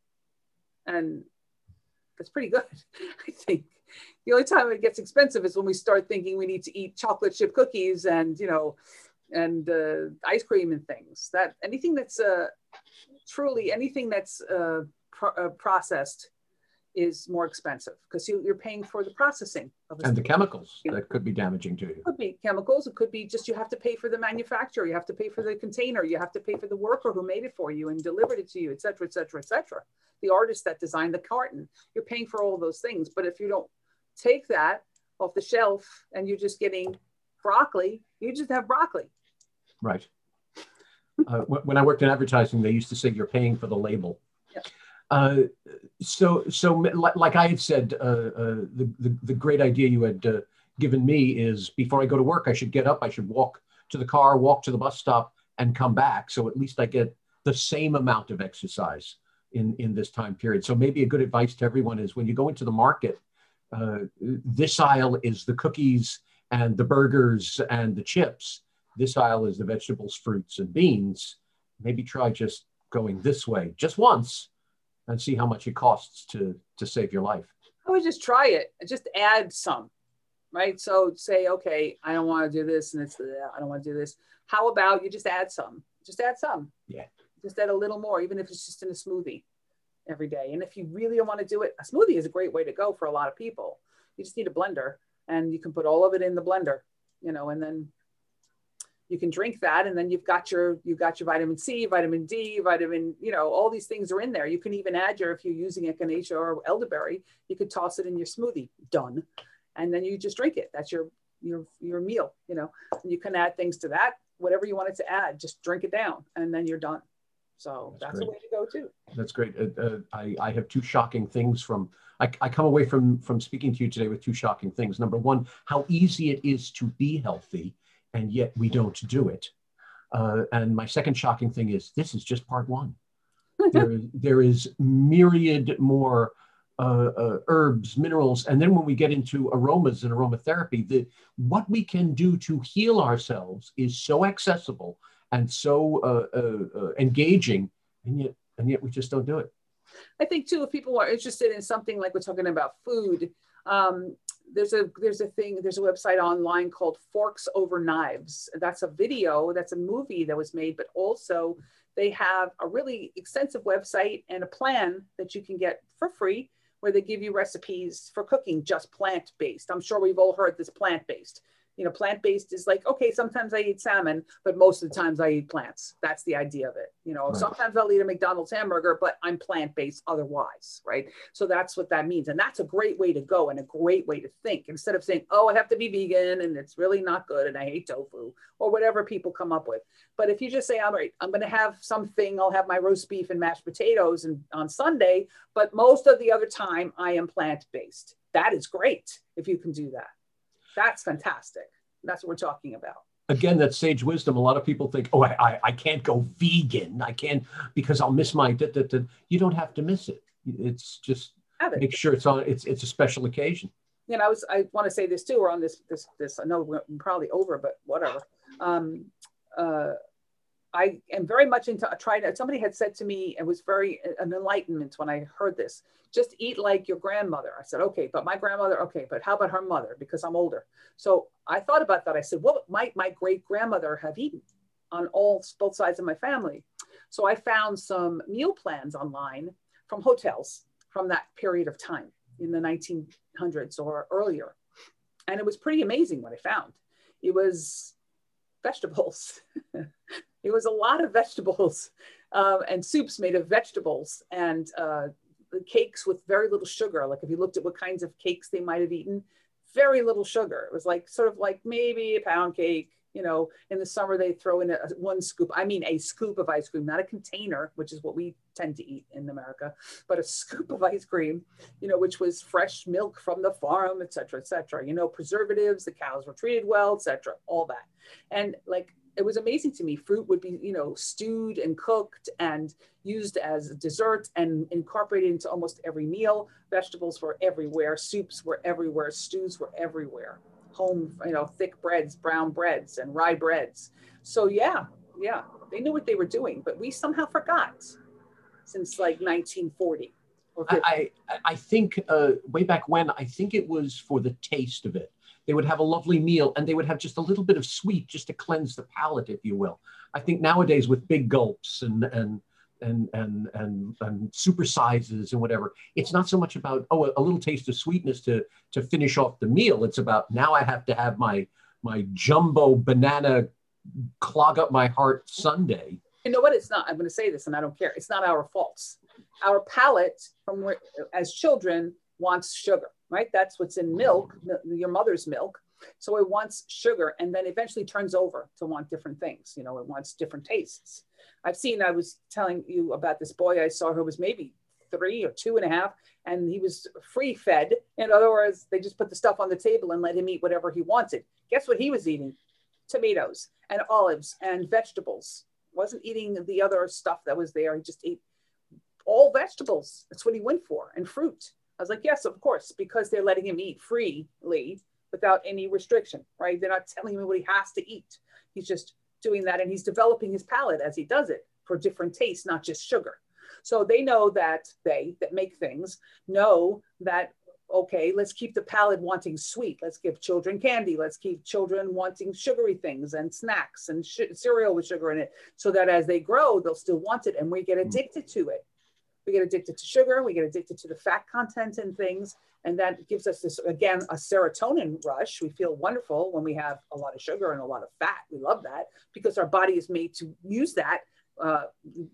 and that's pretty good. I think the only time it gets expensive is when we start thinking we need to eat chocolate chip cookies and you know, and uh, ice cream and things. That anything that's uh, truly anything that's uh, pro uh, processed is more expensive because you, you're paying for the processing of and the chemicals that could be damaging to you. It could be chemicals. It could be just you have to pay for the manufacturer. You have to pay for the container. You have to pay for the worker who made it for you and delivered it to you, et cetera, et cetera, et cetera. The artist that designed the carton. You're paying for all those things. But if you don't take that off the shelf and you're just getting broccoli, you just have broccoli. Right. uh, when I worked in advertising, they used to say you're paying for the label. Yeah. Uh, so, so like I had said, uh, uh, the, the, the great idea you had uh, given me is before I go to work, I should get up, I should walk to the car, walk to the bus stop and come back. So at least I get the same amount of exercise in, in this time period. So maybe a good advice to everyone is when you go into the market, uh, this aisle is the cookies and the burgers and the chips. This aisle is the vegetables, fruits, and beans. Maybe try just going this way just once and see how much it costs to, to save your life. I would just try it. Just add some, right? So say, okay, I don't want to do this and it's, I don't want to do this. How about you just add some? Just add some. Yeah. Just add a little more, even if it's just in a smoothie every day. And if you really want to do it, a smoothie is a great way to go for a lot of people. You just need a blender and you can put all of it in the blender, you know, and then you can drink that, and then you've got your you've got your vitamin C, vitamin D, vitamin, you know, all these things are in there. You can even add your, if you're using echinacea or elderberry, you could toss it in your smoothie. Done, and then you just drink it. That's your your your meal, you know. And you can add things to that, whatever you wanted to add. Just drink it down, and then you're done. So that's, that's a way to go too. That's great. Uh, uh, I I have two shocking things from. I, I come away from from speaking to you today with two shocking things. Number one, how easy it is to be healthy, and yet we don't do it. Uh, and my second shocking thing is this is just part one. there, there is myriad more uh, uh, herbs, minerals, and then when we get into aromas and aromatherapy, the, what we can do to heal ourselves is so accessible and so uh, uh, uh, engaging, and yet, and yet we just don't do it. I think too, if people are interested in something like we're talking about food, um, there's a there's a thing there's a website online called Forks Over Knives. That's a video, that's a movie that was made, but also they have a really extensive website and a plan that you can get for free where they give you recipes for cooking just plant-based. I'm sure we've all heard this plant-based. You know, plant-based is like, okay, sometimes I eat salmon, but most of the times I eat plants. That's the idea of it. You know, right. Sometimes I'll eat a McDonald's hamburger, but I'm plant-based otherwise, right? So that's what that means. And that's a great way to go and a great way to think. Instead of saying, oh, I have to be vegan and it's really not good and I hate tofu or whatever people come up with. But if you just say, all right, I'm going to have something, I'll have my roast beef and mashed potatoes and on Sunday, but most of the other time I am plant-based. That is great if you can do that. That's fantastic. That's what we're talking about. Again, that's sage wisdom. A lot of people think, oh, I, I, I can't go vegan. I can't because I'll miss my, da, da, da. You don't have to miss it. It's just it. Make sure it's on, it's it's a special occasion. You know, I was, I want to say this too, we're on this, this, this, I know we're probably over, but whatever. Um, uh, I am very much into trying to, somebody had said to me, it was very an enlightenment when I heard this, just eat like your grandmother. I said, okay, but my grandmother, okay, but how about her mother? Because I'm older. So I thought about that. I said, what might my great grandmother have eaten on all, both sides of my family? So I found some meal plans online from hotels from that period of time in the nineteen hundreds or earlier. And it was pretty amazing what I found. It was vegetables. It was a lot of vegetables um, and soups made of vegetables and uh, cakes with very little sugar. Like if you looked at what kinds of cakes they might have eaten, very little sugar. It was like sort of like maybe a pound cake. You know, in the summer they throw in a, one scoop. I mean, a scoop of ice cream, not a container, which is what we tend to eat in America, but a scoop of ice cream, you know, which was fresh milk from the farm, et cetera, et cetera. You know, preservatives, the cows were treated well, et cetera, all that. And like, it was amazing to me. Fruit would be, you know, stewed and cooked and used as dessert and incorporated into almost every meal. Vegetables were everywhere. Soups were everywhere. Stews were everywhere. Home, you know, thick breads, brown breads, and rye breads. So yeah, yeah, they knew what they were doing, but we somehow forgot since like nineteen forty. Or I, I, I think uh, way back when, I think it was for the taste of it. They would have a lovely meal and they would have just a little bit of sweet just to cleanse the palate, if you will. I think nowadays with big gulps and and and and and, and super sizes and whatever, it's not so much about, oh, a, a little taste of sweetness to to finish off the meal. It's about now I have to have my my jumbo banana clog up my heart sundae. You know what? It's not. I'm going to say this and I don't care. It's not our faults. Our palate from where, as children wants sugar. Right? That's what's in milk, your mother's milk. So it wants sugar and then eventually turns over to want different things. You know, it wants different tastes. I've seen, I was telling you about this boy I saw who was maybe three or two and a half, and he was free fed. In other words, they just put the stuff on the table and let him eat whatever he wanted. Guess what he was eating? Tomatoes and olives and vegetables. Wasn't eating the other stuff that was there. He just ate all vegetables. That's what he went for, and fruit. I was like, yes, of course, because they're letting him eat freely without any restriction, right? They're not telling him what he has to eat. He's just doing that, and he's developing his palate as he does it for different tastes, not just sugar. So they know that they that make things know that, okay, let's keep the palate wanting sweet. Let's give children candy. Let's keep children wanting sugary things and snacks and sh- cereal with sugar in it, so that as they grow, they'll still want it, and we get addicted to it. We get addicted to sugar, we get addicted to the fat content in things, and that gives us this, again, a serotonin rush. We feel wonderful when we have a lot of sugar and a lot of fat. We love that because our body is made to use that. Uh,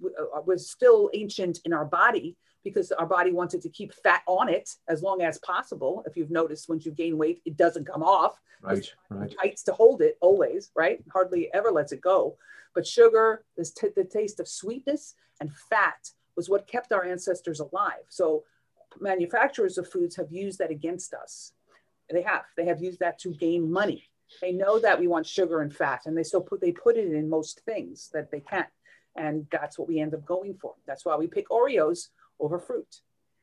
was still ancient in our body because our body wanted to keep fat on it as long as possible. If you've noticed, once you gain weight, it doesn't come off. Right, right. It fights to hold it always, right? Hardly ever lets it go. But sugar, this t- the taste of sweetness and fat was what kept our ancestors alive. So manufacturers of foods have used that against us. They have. They have used that to gain money. They know that we want sugar and fat, and they still put they put it in most things that they can. And that's what we end up going for. That's why we pick Oreos over fruit.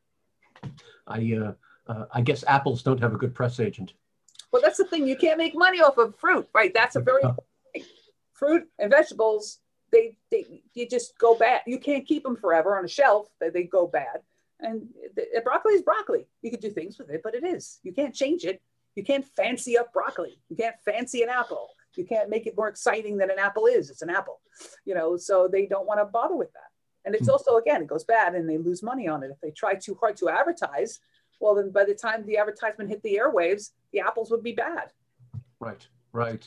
I uh, uh, I guess apples don't have a good press agent. Well, that's the thing. You can't make money off of fruit, right? That's a very important thing. Fruit and vegetables, they they you just go bad. You can't keep them forever on a shelf. They, they go bad. And the, broccoli is broccoli. You could do things with it, but it is. You can't change it. You can't fancy up broccoli. You can't fancy an apple. You can't make it more exciting than an apple is. It's an apple, you know, so they don't want to bother with that. And it's also, again, it goes bad and they lose money on it. If they try too hard to advertise, well, then by the time the advertisement hit the airwaves, the apples would be bad. Right, right.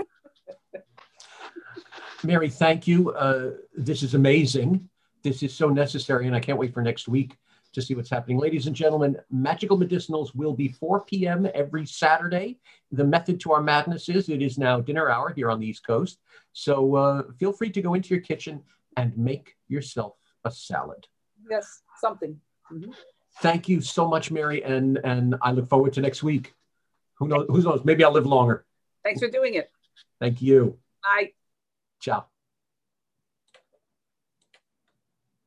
Mary, thank you. Uh, this is amazing. This is so necessary, and I can't wait for next week to see what's happening. Ladies and gentlemen, Magical Medicinals will be four p m every Saturday. The method to our madness is it is now dinner hour here on the East Coast. So uh, feel free to go into your kitchen and make yourself a salad. Yes, something. Mm-hmm. Thank you so much, Mary, and, and I look forward to next week. Who knows? Who knows? Maybe I'll live longer. Thanks for doing it. Thank you. Bye. Ciao.